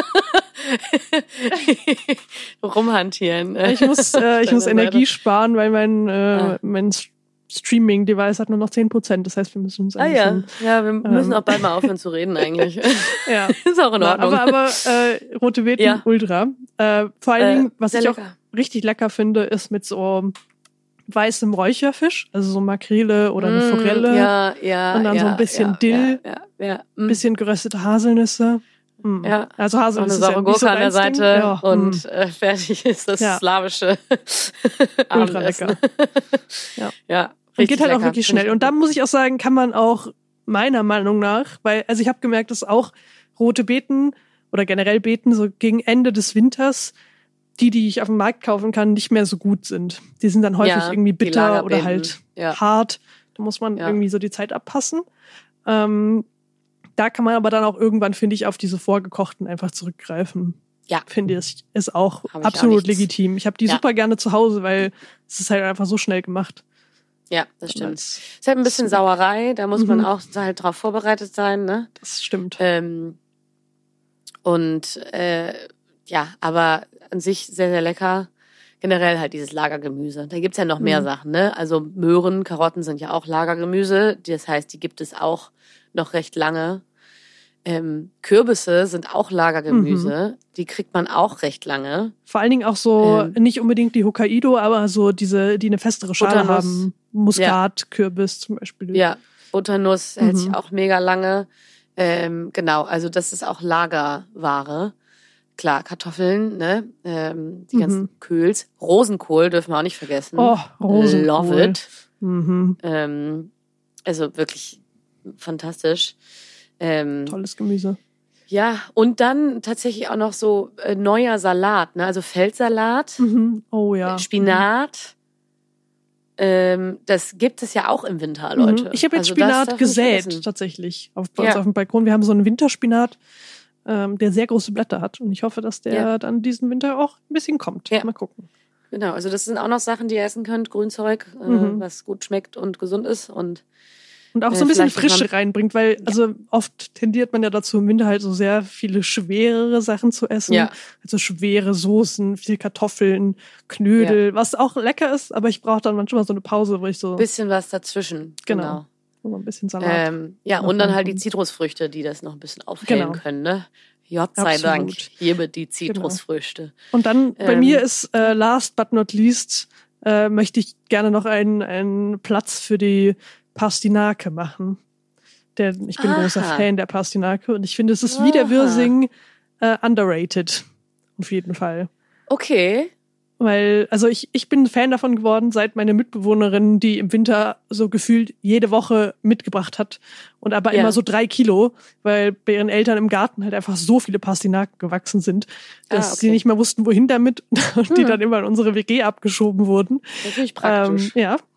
rumhantieren. äh, Ich muss, äh, ich auf muss deiner Energie Seite. sparen, weil mein, äh, Ah. mein S- Streaming-Device hat nur noch zehn Prozent. Das heißt, wir müssen uns Ah ein ja, bisschen... ja, wir müssen ähm, auch bald mal aufhören zu reden eigentlich. Ja. Ist auch in Na, Ordnung. aber aber äh, rote Beeten, Ja. ultra. Äh, vor allen Äh, Dingen, was sehr ich auch lecker. richtig lecker finde, ist mit so weißem Räucherfisch, also so Makrele oder eine Mm, Forelle, Ja, ja. Und dann ja, so ein bisschen ja, Dill. Ja, ja, ja. Mm. bisschen geröstete Haselnüsse. Mm. Ja. Also Noch eine Haselnüsse ist saure ja nicht so Gurke an der deins Ding. Seite Ja, und mm. äh, fertig ist das Ja. slawische Ultra Abendessen. lecker. Ja. Ja, Und richtig geht halt auch lecker. wirklich Find schnell. ich Und da muss ich auch sagen, kann man auch meiner Meinung nach, weil, also ich habe gemerkt, dass auch rote Beeten oder generell Beeten so gegen Ende des Winters, die, die ich auf dem Markt kaufen kann, nicht mehr so gut sind. Die sind dann häufig Ja, irgendwie die bitter oder Lagerbeeten. halt Ja. hart. Da muss man Ja. irgendwie so die Zeit abpassen. Ähm, da kann man aber dann auch irgendwann, finde ich, auf diese vorgekochten einfach zurückgreifen. Ja. Finde ich, ist auch Hab ich auch absolut nichts. legitim. Ich habe die Ja. super gerne zu Hause, weil es ist halt einfach so schnell gemacht. Ja, das stimmt. Das, Es ist halt ein bisschen Sauerei, da muss man Mhm. auch halt drauf vorbereitet sein, ne? das stimmt. Ähm, und äh, ja, aber an sich sehr, sehr lecker. Generell halt dieses Lagergemüse. Da gibt's ja noch mehr Mhm. Sachen, ne? Also Möhren, Karotten sind ja auch Lagergemüse. Das heißt, die gibt es auch noch recht lange. Ähm, Kürbisse sind auch Lagergemüse. Die kriegt man auch recht lange. Vor allen Dingen auch so, Ähm. nicht unbedingt die Hokkaido, aber so diese, die eine festere Schale Butternuss. haben. Muskat, Kürbis zum Beispiel. Ja, Butternuss hält Mhm. sich auch mega lange. Ähm, genau, also das ist auch Lagerware. klar, Kartoffeln, ne? Ähm, die Mhm. ganzen Köhls. Rosenkohl dürfen wir auch nicht vergessen. Oh, Rosenkohl. Love it. Mhm. Ähm, also wirklich fantastisch. Ähm, Tolles Gemüse. ja, und dann tatsächlich auch noch so äh, neuer Salat, ne? Also Feldsalat, Mhm. Oh ja. Spinat. Ähm, das gibt es ja auch im Winter, Leute. Mhm. Ich habe jetzt Also das Spinat darf man nicht gesät, vergessen. tatsächlich, auf, bei uns Ja. auf dem Balkon. Wir haben so einen Winterspinat, ähm, der sehr große Blätter hat. Und ich hoffe, dass der Ja. dann diesen Winter auch ein bisschen kommt. Ja. Mal gucken. Genau, also das sind auch noch Sachen, die ihr essen könnt, Grünzeug, äh, Mhm. was gut schmeckt und gesund ist. Und Und auch Äh, so ein bisschen vielleicht Frische reinbringt, weil also oft tendiert man ja dazu, im Winter halt so sehr viele schwerere Sachen zu essen. Ja. Also schwere Soßen, viel Kartoffeln, Knödel, was auch lecker ist, aber ich brauche dann manchmal so eine Pause, wo ich so, bisschen was dazwischen. Genau. so ein bisschen Salat. Ähm, ja, noch und dann halt die reinkommt. Zitrusfrüchte, die das noch ein bisschen aufhellen Genau. können, ne? Gott sei Absolut. Dank, hiermit die Zitrusfrüchte. Und dann bei ähm, mir ist äh, last but not least äh, möchte ich gerne noch einen, einen Platz für die Pastinake machen. Der, ich bin Aha. großer Fan der Pastinake und ich finde, es ist wie der Aha. Wirsing äh, underrated. Auf jeden Fall. Okay. Weil, also ich, ich bin Fan davon geworden, seit meine Mitbewohnerin, die im Winter so gefühlt jede Woche mitgebracht hat. Und aber Ja. immer so drei Kilo, weil bei ihren Eltern im Garten halt einfach so viele Pastinaken gewachsen sind, dass Ah, okay. sie nicht mehr wussten, wohin damit. Und die Hm. dann immer in unsere W G abgeschoben wurden. Natürlich praktisch. Ähm, ja.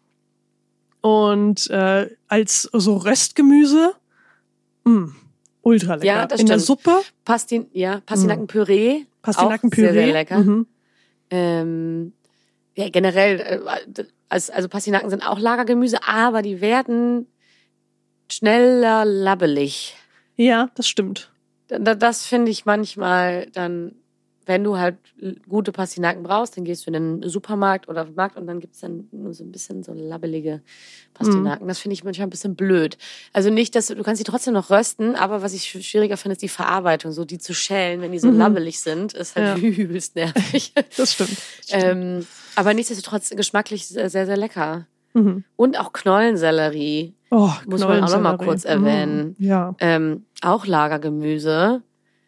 Und äh, als so Röstgemüse, mh, ultra lecker. Ja, das In der stimmt. Suppe, Pastin, ja, Pastinakenpüree. Pastinakenpüree. Auch sehr, sehr lecker. Mhm. Ähm, ja, generell, äh, also, also Pastinaken sind auch Lagergemüse, aber die werden schneller labbelig. Ja, das stimmt. Da- Das finde ich manchmal dann, wenn du halt gute Pastinaken brauchst, dann gehst du in den Supermarkt oder auf den Markt und dann gibt's dann nur so ein bisschen so labbelige Pastinaken. Das finde ich manchmal ein bisschen blöd. Also nicht, dass du, du kannst sie trotzdem noch rösten, aber was ich schwieriger finde, ist die Verarbeitung. So die zu schälen, wenn die so Mhm. labbelig sind, ist halt Ja. übelst nervig. Das stimmt. Das stimmt. ähm, aber nichtsdestotrotz geschmacklich sehr, sehr, sehr lecker. Mhm. Und auch Knollensellerie. Oh, Muss man auch noch mal Knollensellerie. kurz erwähnen. Mhm. Ja. Ähm, auch Lagergemüse.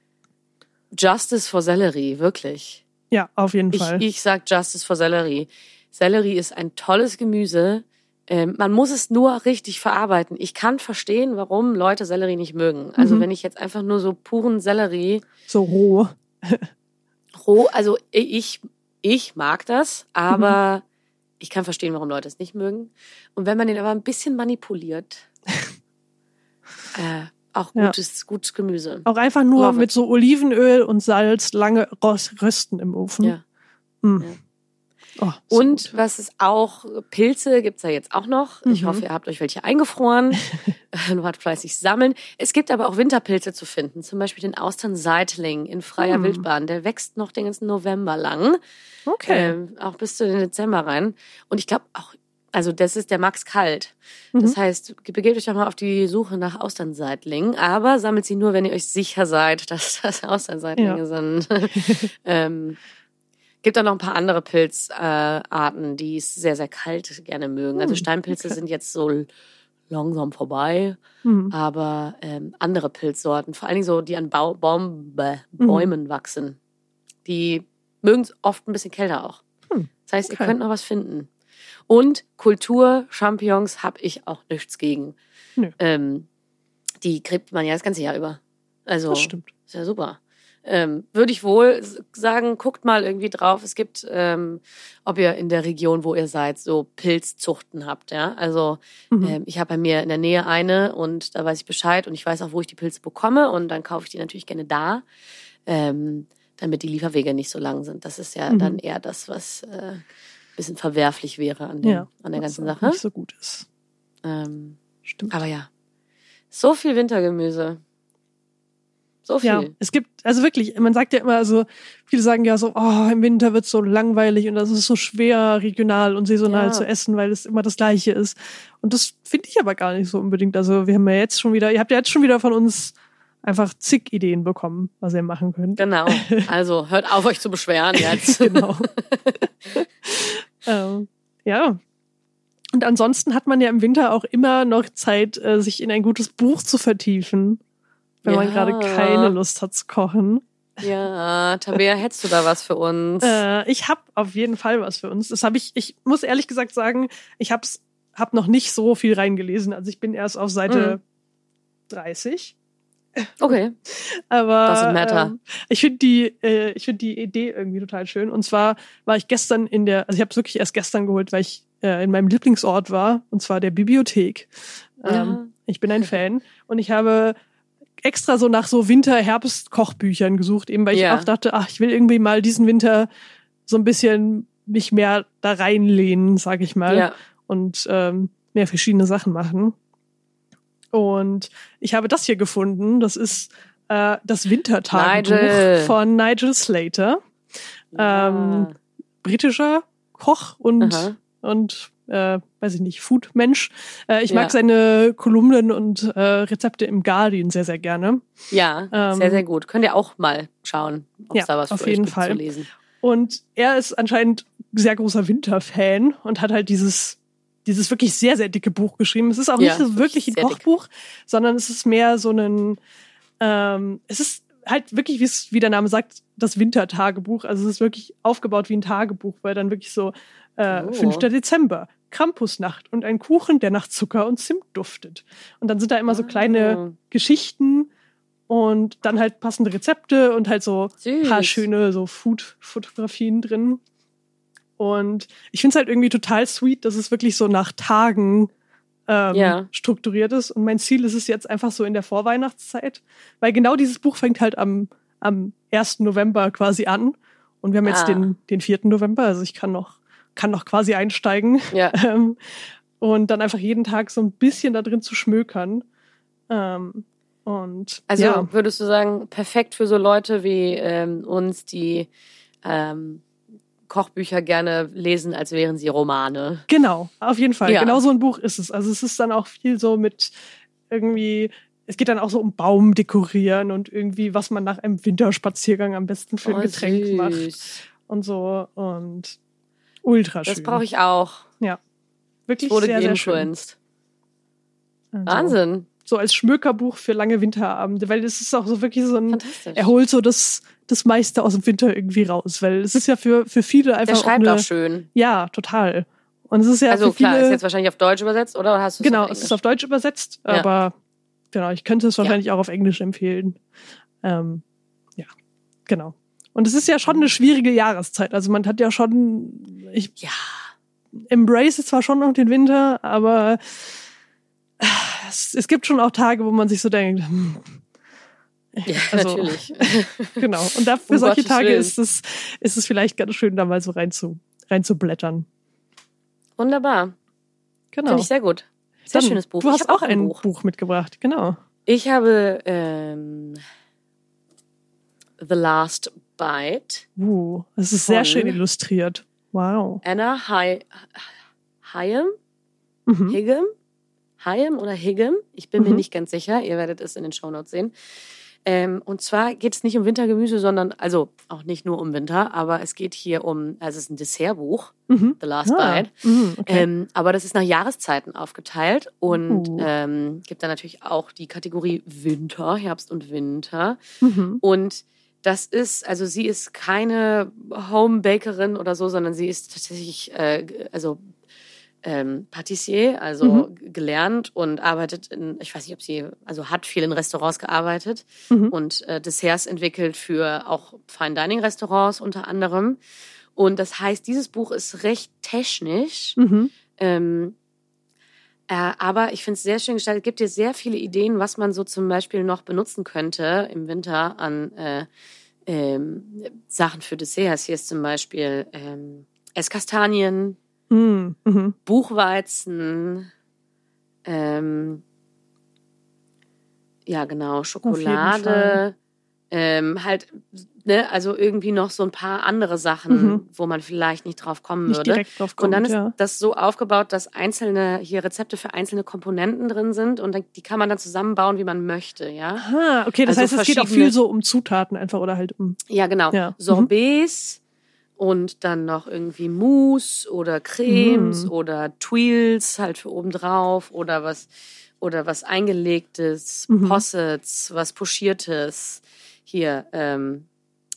Justice for Sellerie, wirklich. Ja, auf jeden Ich, Fall. ich sag Justice for Sellerie. Sellerie ist ein tolles Gemüse. Ähm, man muss es nur richtig verarbeiten. Ich kann verstehen, warum Leute Sellerie nicht mögen. Also Mhm. wenn ich jetzt einfach nur so puren Sellerie So roh. roh, also ich, ich mag das, aber Mhm. ich kann verstehen, warum Leute es nicht mögen. Und wenn man den aber ein bisschen manipuliert, äh, auch Ja. gutes, gutes Gemüse. Auch einfach nur Love it. mit so Olivenöl und Salz lange rös- rösten im Ofen. Ja. Mm. Ja. Oh, so Und gut. was ist auch, Pilze gibt's ja jetzt auch noch. Ich Mhm. hoffe, ihr habt euch welche eingefroren. Nur hat fleißig sammeln. Es gibt aber auch Winterpilze zu finden. Zum Beispiel den Austernseitling in freier Hm. Wildbahn. Der wächst noch den ganzen November lang. Okay. Ähm, auch bis zu den Dezember rein. Und ich glaube auch, also das ist der Max Kalt. Mhm. Das heißt, begebt euch doch mal auf die Suche nach Austernseitling. Aber sammelt sie nur, wenn ihr euch sicher seid, dass das Austernseitlinge Ja. sind. ähm, Gibt auch noch ein paar andere Pilzarten, äh, Arten, die es sehr, sehr kalt gerne mögen. Also Hm, Steinpilze okay. sind jetzt so langsam vorbei, Mhm. aber ähm, andere Pilzsorten, vor allen Dingen so, die an Bau Baum Bäh, Mhm. Bäumen wachsen, die mögen es oft ein bisschen kälter auch. Hm, Das heißt, okay. ihr könnt noch was finden. Und Kultur, Champignons habe ich auch nichts gegen. Nö. Ähm, die kriegt man ja das ganze Jahr über. Also Das stimmt. ist ja super. Ähm, würde ich wohl sagen, guckt mal irgendwie drauf. Es gibt, ähm, ob ihr in der Region, wo ihr seid, so Pilzzuchten habt. Ja, also Mhm. ähm, ich habe bei mir in der Nähe eine und da weiß ich Bescheid und ich weiß auch, wo ich die Pilze bekomme und dann kaufe ich die natürlich gerne da, ähm, damit die Lieferwege nicht so lang sind. Das ist ja Mhm. dann eher das, was äh, ein bisschen verwerflich wäre an, dem, Ja, an der was ganzen auch Sache. nicht so gut ist. Ähm, Stimmt. aber ja, so viel Wintergemüse. So viel. Ja, es gibt, also wirklich, man sagt ja immer, also viele sagen ja so, oh, im Winter wird's so langweilig und das ist so schwer, regional und saisonal Ja. zu essen, weil es immer das Gleiche ist. Und das finde ich aber gar nicht so unbedingt. Also wir haben ja jetzt schon wieder, ihr habt ja jetzt schon wieder von uns einfach zig Ideen bekommen, was ihr machen könnt. Genau. Also hört auf, euch zu beschweren jetzt. Genau. ähm, ja. Und ansonsten hat man ja im Winter auch immer noch Zeit, äh, sich in ein gutes Buch zu vertiefen, wenn man Ja. gerade keine Lust hat zu kochen. Ja, Tabea, hättest du da was für uns? Äh, ich habe auf jeden Fall was für uns. Das habe ich, ich muss ehrlich gesagt sagen, ich hab's, hab noch nicht so viel reingelesen. Also ich bin erst auf Seite mhm. dreißig. Okay. Aber Doesn't matter. Ähm, ich finde die, äh, ich finde die Idee irgendwie total schön. Und zwar war ich gestern in der, also ich habe es wirklich erst gestern geholt, weil ich äh, in meinem Lieblingsort war, und zwar der Bibliothek. Ähm, Ja. Ich bin ein Fan und ich habe extra so nach so Winter-Herbst-Kochbüchern gesucht, eben weil ich Ja. auch dachte, ach, ich will irgendwie mal diesen Winter so ein bisschen mich mehr da reinlehnen, sag ich mal, Ja. und ähm, mehr verschiedene Sachen machen. Und ich habe das hier gefunden. Das ist äh, das Wintertagebuch Nigel. von Nigel Slater, Ja. ähm, britischer Koch und Aha. und äh, weiß ich nicht, Food-Mensch. Äh, ich Ja. mag seine Kolumnen und äh, Rezepte im Guardian sehr, sehr gerne. Ja, Ähm, sehr, sehr gut. Könnt ihr auch mal schauen, ob es ja, da was auf für euch jeden gibt Fall. zu lesen. Und er ist anscheinend sehr großer Winterfan und hat halt dieses dieses wirklich sehr, sehr dicke Buch geschrieben. Es ist auch Ja, nicht so wirklich ein sehr dick. Kochbuch, sondern es ist mehr so ein, ähm, es ist halt wirklich, wie es wie der Name sagt, das Wintertagebuch. Also es ist wirklich aufgebaut wie ein Tagebuch, weil dann wirklich so äh, Oh. fünfter Dezember, Krampusnacht und ein Kuchen, der nach Zucker und Zimt duftet. Und dann sind da immer so kleine Ah. Geschichten und dann halt passende Rezepte und halt so ein Süß. paar schöne so Food-Fotografien drin. Und ich finde es halt irgendwie total sweet, dass es wirklich so nach Tagen ähm, Ja. strukturiert ist. Und mein Ziel ist es jetzt einfach so in der Vorweihnachtszeit, weil genau dieses Buch fängt halt am, am ersten November quasi an. Und wir haben jetzt Ah. den, den vierten November, also ich kann noch, kann noch quasi einsteigen. Ja. Ähm, und dann einfach jeden Tag so ein bisschen da drin zu schmökern. Ähm, und Also ja, würdest du sagen, perfekt für so Leute wie ähm, uns, die ähm, Kochbücher gerne lesen, als wären sie Romane. genau, auf jeden Fall. Ja. Genau so ein Buch ist es. Also es ist dann auch viel so mit irgendwie, es geht dann auch so um Baum dekorieren und irgendwie, was man nach einem Winterspaziergang am besten für ein Oh, Getränk süß. macht und so, und ultra schön. Das brauche ich auch. Ja, wirklich Wurde sehr, sehr schön. geinfluenced. Also, Wahnsinn. so als Schmökerbuch für lange Winterabende, weil es ist auch so wirklich so ein, Fantastisch. er holt so das, das meiste aus dem Winter irgendwie raus, weil es ist ja für, für viele einfach Der schreibt auch, auch eine, schön. ja, total. Und es ist ja Also für viele, klar, ist jetzt wahrscheinlich auf Deutsch übersetzt, oder hast du es genau, auf es Englisch? ist auf Deutsch übersetzt, Ja. aber genau, ich könnte es wahrscheinlich auch auf Englisch empfehlen. Ähm, ja, genau. Und es ist ja schon eine schwierige Jahreszeit. Also man hat ja schon, ich Ja. embrace zwar schon noch den Winter, aber es, es gibt schon auch Tage, wo man sich so denkt, hm, Ja, Also, natürlich. genau. Und dafür Um solche Gottes Tage Willen. ist es, ist es vielleicht ganz schön, da mal so rein zu, rein zu blättern. Wunderbar. Genau. Finde ich sehr gut. Sehr Dann, schönes Buch. Du Ich hast hab auch ein Buch. Buch. mitgebracht, genau. Ich habe ähm, The Last Bite. Uh, das ist sehr Von- schön illustriert. Wow. Anna Hay Hayem? Mhm. Higgum? Hayem oder Higgum? Ich bin mir Mhm. nicht ganz sicher. Ihr werdet es in den Shownotes sehen. Ähm, und zwar geht es nicht um Wintergemüse, sondern, also auch nicht nur um Winter, aber es geht hier um, also es ist ein Dessertbuch, Mhm. The Last Ah. Bite. Mhm, okay. Ähm, aber das ist nach Jahreszeiten aufgeteilt und Uh. ähm, gibt dann natürlich auch die Kategorie Winter, Herbst und Winter. Mhm. Und das ist, also sie ist keine Homebakerin oder so, sondern sie ist tatsächlich, äh, also ähm, Patissier, also Mhm. gelernt und arbeitet in, ich weiß nicht, ob sie, also hat viel in Restaurants gearbeitet Mhm. und äh, Desserts entwickelt für auch Fine Dining Restaurants unter anderem. Und das heißt, dieses Buch ist recht technisch, Mhm. ähm, äh, aber ich finde es sehr schön gestaltet. Es gibt dir sehr viele Ideen, was man so zum Beispiel noch benutzen könnte im Winter an äh, ähm, Sachen für Desserts. Hier ist zum Beispiel ähm, Esskastanien, Mhm. Mhm. Buchweizen, ähm, ja genau, Schokolade, ähm, halt, ne, also irgendwie noch so ein paar andere Sachen, Mhm. wo man vielleicht nicht drauf kommen Nicht würde. direkt drauf kommt, Und dann ist ja. das so aufgebaut, dass einzelne hier Rezepte für einzelne Komponenten drin sind und dann, die kann man dann zusammenbauen, wie man möchte, ja. Ah, okay, das Also heißt, es geht auch verschiedene- viel so um Zutaten einfach oder halt um. Ja, genau. Ja. Sorbets und dann noch irgendwie Mousse oder Cremes Mhm. oder Twills halt für obendrauf oder was oder was eingelegtes, Mhm. Possets, was pochiertes. Hier, ähm,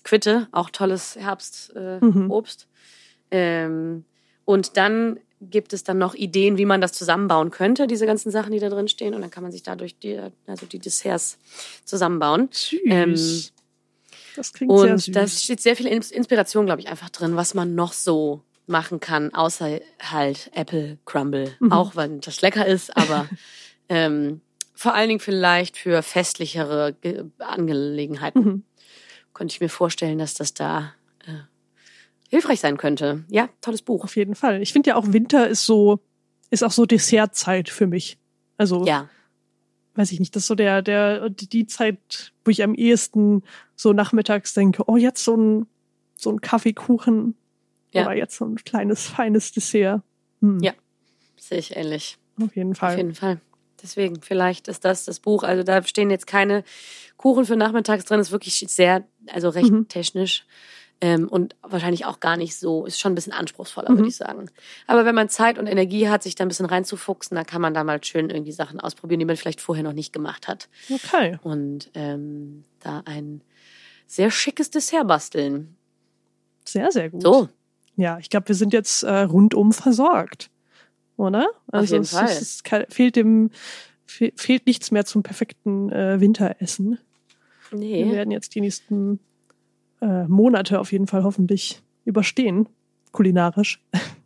Quitte, auch tolles Herbstobst. Äh, Mhm. Obst. ähm, und dann gibt es dann noch Ideen, wie man das zusammenbauen könnte, diese ganzen Sachen, die da drin stehen. Und dann kann man sich dadurch die, also die Desserts zusammenbauen. Süß. Ähm, das klingt sehr Und süß. da steht sehr viel Ins- Inspiration, glaube ich, einfach drin, was man noch so machen kann, außer halt Apple Crumble. Mhm. Auch wenn das lecker ist, aber ähm, vor allen Dingen vielleicht für festlichere Ge- Angelegenheiten. Mhm. Könnte ich mir vorstellen, dass das da äh, hilfreich sein könnte. Ja, tolles Buch. Auf jeden Fall. Ich finde ja auch Winter ist so, ist auch so Dessertzeit für mich. Also, Ja, weiß ich nicht, das ist so der, der, die Zeit, wo ich am ehesten so nachmittags denke, oh, jetzt so ein, so ein Kaffeekuchen Ja. oder jetzt so ein kleines, feines Dessert. Hm, Ja. sehe ich ähnlich. Auf jeden Fall. Auf jeden Fall. Deswegen, vielleicht ist das das Buch. Also da stehen jetzt keine Kuchen für nachmittags drin. Ist wirklich sehr, also recht Mhm. technisch. Ähm, und wahrscheinlich auch gar nicht so, ist schon ein bisschen anspruchsvoller, Mhm. würde ich sagen. Aber wenn man Zeit und Energie hat, sich da ein bisschen reinzufuchsen, dann kann man da mal schön irgendwie Sachen ausprobieren, die man vielleicht vorher noch nicht gemacht hat. Okay. Und ähm, da ein sehr schickes Dessert basteln. Sehr, sehr gut. So, Ja, ich glaube, wir sind jetzt äh, rundum versorgt. Oder? Also jeden es, Fall. Es, es kann- fehlt dem, fe fehlt nichts mehr zum perfekten äh, Winteressen. Wir nee. werden jetzt die nächsten äh, Monate auf jeden Fall hoffentlich überstehen, kulinarisch.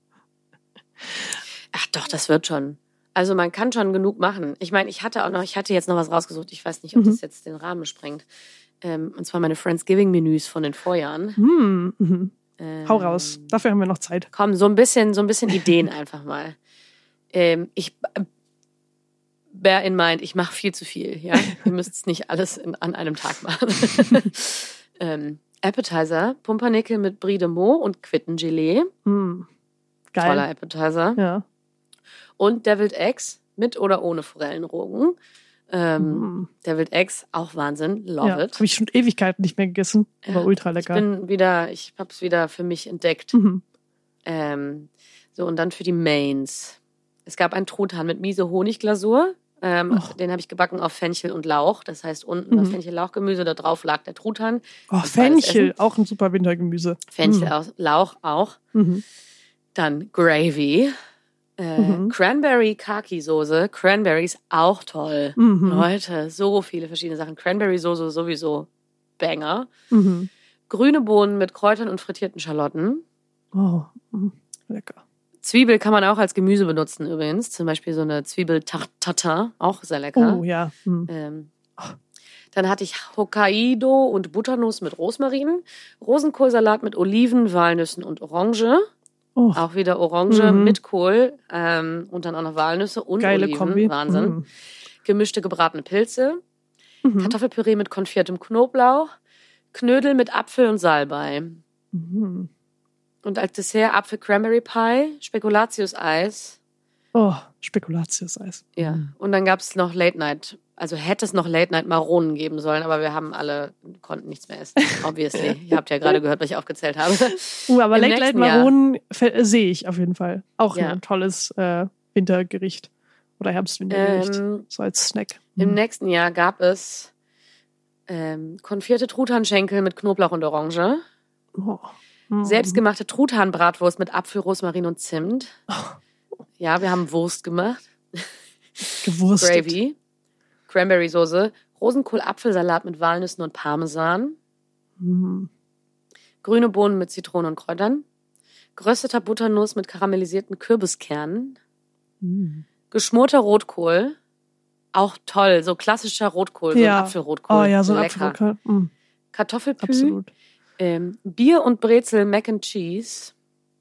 Ach doch, das wird schon. Also man kann schon genug machen. Ich meine, ich hatte auch noch, ich hatte jetzt noch was rausgesucht. Ich weiß nicht, ob Mhm. das jetzt den Rahmen sprengt. Ähm, und zwar meine Friendsgiving-Menüs von den Vorjahren. Hm, mhm. Ähm, Hau raus. Dafür haben wir noch Zeit. Komm, so ein bisschen, so ein bisschen Ideen einfach mal. Ähm, ich äh, bear in mind, ich mache viel zu viel. Ja, ihr müsst es nicht alles in, an einem Tag machen. ähm, Appetizer, Pumpernickel mit Brie de Meaux und Quittengelee. Hm. Geil. Toller Appetizer. Ja. Und Deviled Eggs mit oder ohne Forellenrogen. Ähm, Mhm. Deviled Eggs, auch Wahnsinn. Love ja. it. Habe ich schon Ewigkeiten nicht mehr gegessen. Ja, Aber ultra Ich lecker. bin wieder, ich habe es wieder für mich entdeckt. Mhm. Ähm, so, und dann für die Mains. Es gab einen Truthahn mit miese Honigglasur. Ähm, Och. Den habe ich gebacken auf Fenchel und Lauch. Das heißt, unten war Mhm. Fenchel-Lauchgemüse, da drauf lag der Truthahn. Oh, Kannst du alles Fenchel, essen. auch ein super Wintergemüse. Fenchel, aus, Lauch auch. Mhm. Dann Gravy. Äh, Mhm. Cranberry-Kaki-Soße. Cranberries auch toll. Mhm. Leute, so viele verschiedene Sachen. Cranberry-Soße sowieso Banger. Mhm. Grüne Bohnen mit Kräutern und frittierten Schalotten. Oh, mhm. Lecker. Zwiebel kann man auch als Gemüse benutzen übrigens. Zum Beispiel so eine Zwiebel-Tatin, auch sehr lecker. Oh ja. Mhm. Ähm, dann hatte ich Hokkaido und Butternuss mit Rosmarin. Rosenkohlsalat mit Oliven, Walnüssen und Orange. Oh, Auch wieder Orange Mhm. mit Kohl. Ähm, und dann auch noch Walnüsse und geile Oliven. Kombi. Wahnsinn. Mhm. Gemischte gebratene Pilze. Mhm. Kartoffelpüree mit konfiertem Knoblauch. Knödel mit Apfel und Salbei. Mhm. Und als Dessert Apfel Cranberry Pie, Spekulatius-Eis. Oh, Spekulatius-Eis. Ja. Mhm. Und dann gab es noch Late Night. Also hätte es noch Late Night Maronen geben sollen, aber wir haben alle, konnten nichts mehr essen. Obviously. Ihr habt ja gerade gehört, was ich aufgezählt habe. Uh, aber Im Late Light nächsten Jahr. Maronen fe- äh, sehe ich auf jeden Fall. Auch Ja. ein tolles äh, Wintergericht. Oder Herbstwintergericht. Ähm, so als Snack. Im Mhm. nächsten Jahr gab es ähm, konfierte Truthahnschenkel mit Knoblauch und Orange. Oh. Mhm. Selbstgemachte Truthahnbratwurst mit Apfel, Rosmarin und Zimt. Ja, wir haben Wurst gemacht. Gewurstet. Gravy. Cranberry-Soße. Rosenkohl-Apfelsalat mit Walnüssen und Parmesan. Mhm. Grüne Bohnen mit Zitrone und Kräutern. Gerösteter Butternuss mit karamellisierten Kürbiskernen. Mhm. Geschmorter Rotkohl. Auch toll. So klassischer Rotkohl. So Ja. ein Apfelrotkohl. Oh ja, so ein Lecker. Apfelrotkohl. Mhm. Kartoffelpü. Absolut. Ähm, Bier und Brezel Mac and Cheese.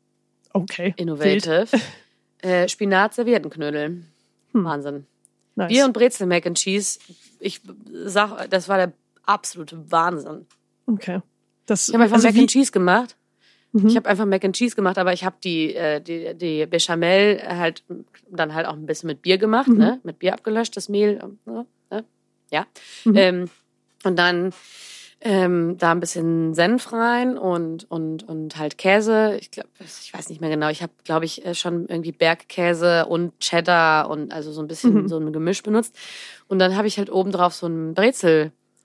Okay. Wild. Innovative. äh, Spinat Serviettenknödel. Hm. Wahnsinn. Nice. Bier und Brezel Mac and Cheese. Ich sag, das war der absolute Wahnsinn. Okay. Das, Ich habe einfach also Mac wie- and Cheese gemacht. Mhm. Ich habe einfach Mac and Cheese gemacht, aber ich habe die, äh, die, die Bechamel halt dann halt auch ein bisschen mit Bier gemacht, Mhm. ne? Mit Bier abgelöscht, das Mehl. Ne? Ne? Ja. Mhm. Ähm, und dann ähm, da ein bisschen Senf rein und, und, und halt Käse. Ich glaube, ich weiß nicht mehr genau. Ich habe, glaube ich, äh, schon irgendwie Bergkäse und Cheddar und also so ein bisschen Mhm. so ein Gemisch benutzt. Und dann habe ich halt oben drauf so einen Brezel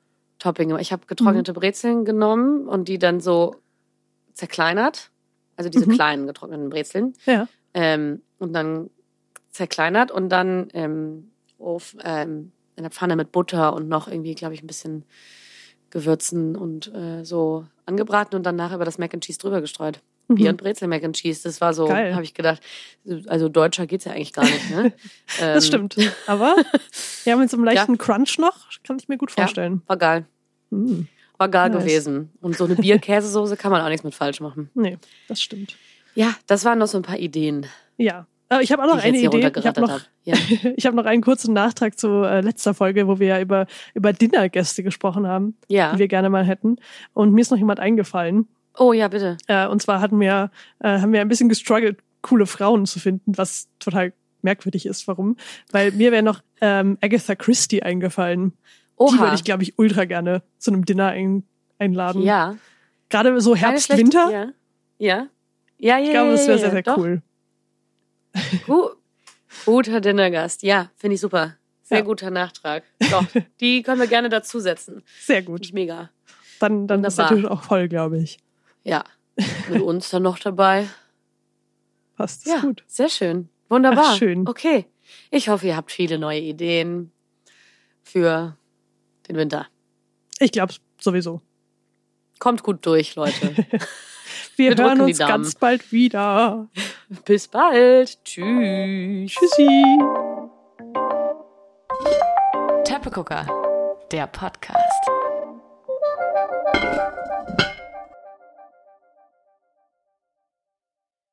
Topping gemacht. Ich habe getrocknete Brezeln genommen und die dann so zerkleinert. Also diese Mhm. kleinen getrockneten Brezeln. Ja. Ähm, und dann zerkleinert und dann ähm, auf, ähm, in der Pfanne mit Butter und noch irgendwie, glaube ich, ein bisschen Gewürzen und äh, so angebraten und dann nachher über das Mac and Cheese drüber gestreut. Mhm. Bier und Brezel Mac and Cheese, das war so, Geil. habe ich gedacht, also deutscher geht's ja eigentlich gar nicht, ne? ähm, Das stimmt. Aber ja, mit so einem leichten Crunch noch, kann ich mir gut vorstellen. Ja, war geil. Mhm. War geil Nice. gewesen. Und so eine Bierkäsesoße kann man auch nichts mit falsch machen. Nee, das stimmt. Ja, das waren noch so ein paar Ideen, Ja. Aber ich habe auch noch die ich eine jetzt hier Idee. Ich habe runtergerattert noch, habe. Ja. ich hab noch einen kurzen Nachtrag zu äh, letzter Folge, wo wir ja über, über Dinnergäste gesprochen haben, ja. die wir gerne mal hätten. Und mir ist noch jemand eingefallen. Oh ja, bitte. Äh, und zwar hatten wir, äh, haben wir ein bisschen gestruggelt, coole Frauen zu finden, was total merkwürdig ist. Warum? Weil mir wäre noch ähm, Agatha Christie eingefallen. Die würde Oha. ich, glaube ich, ultra gerne zu einem Dinner ein, einladen. Ja. Gerade so Keine Herbst, schlechte- Winter. Ja. Ja. Ja, ja, Ich glaube, ja, das wäre ja, sehr, ja. sehr Doch. cool. Gut. Guter Dinnergast. Ja, finde ich super. Sehr Ja. guter Nachtrag. Doch, die können wir gerne dazusetzen. Sehr Finde gut. ich mega. Dann, dann ist Wunderbar. natürlich auch voll, glaube ich. Ja. Mit uns dann noch dabei. Passt Ja, gut. sehr schön. Wunderbar. Ach, schön. Okay. Ich hoffe, ihr habt viele neue Ideen für den Winter. Ich glaube sowieso. Kommt gut durch, Leute. Wir, Wir hören drücken die uns Daumen. ganz bald wieder. Bis bald. Tschüss. Tschüssi. Teppegucker, der Podcast.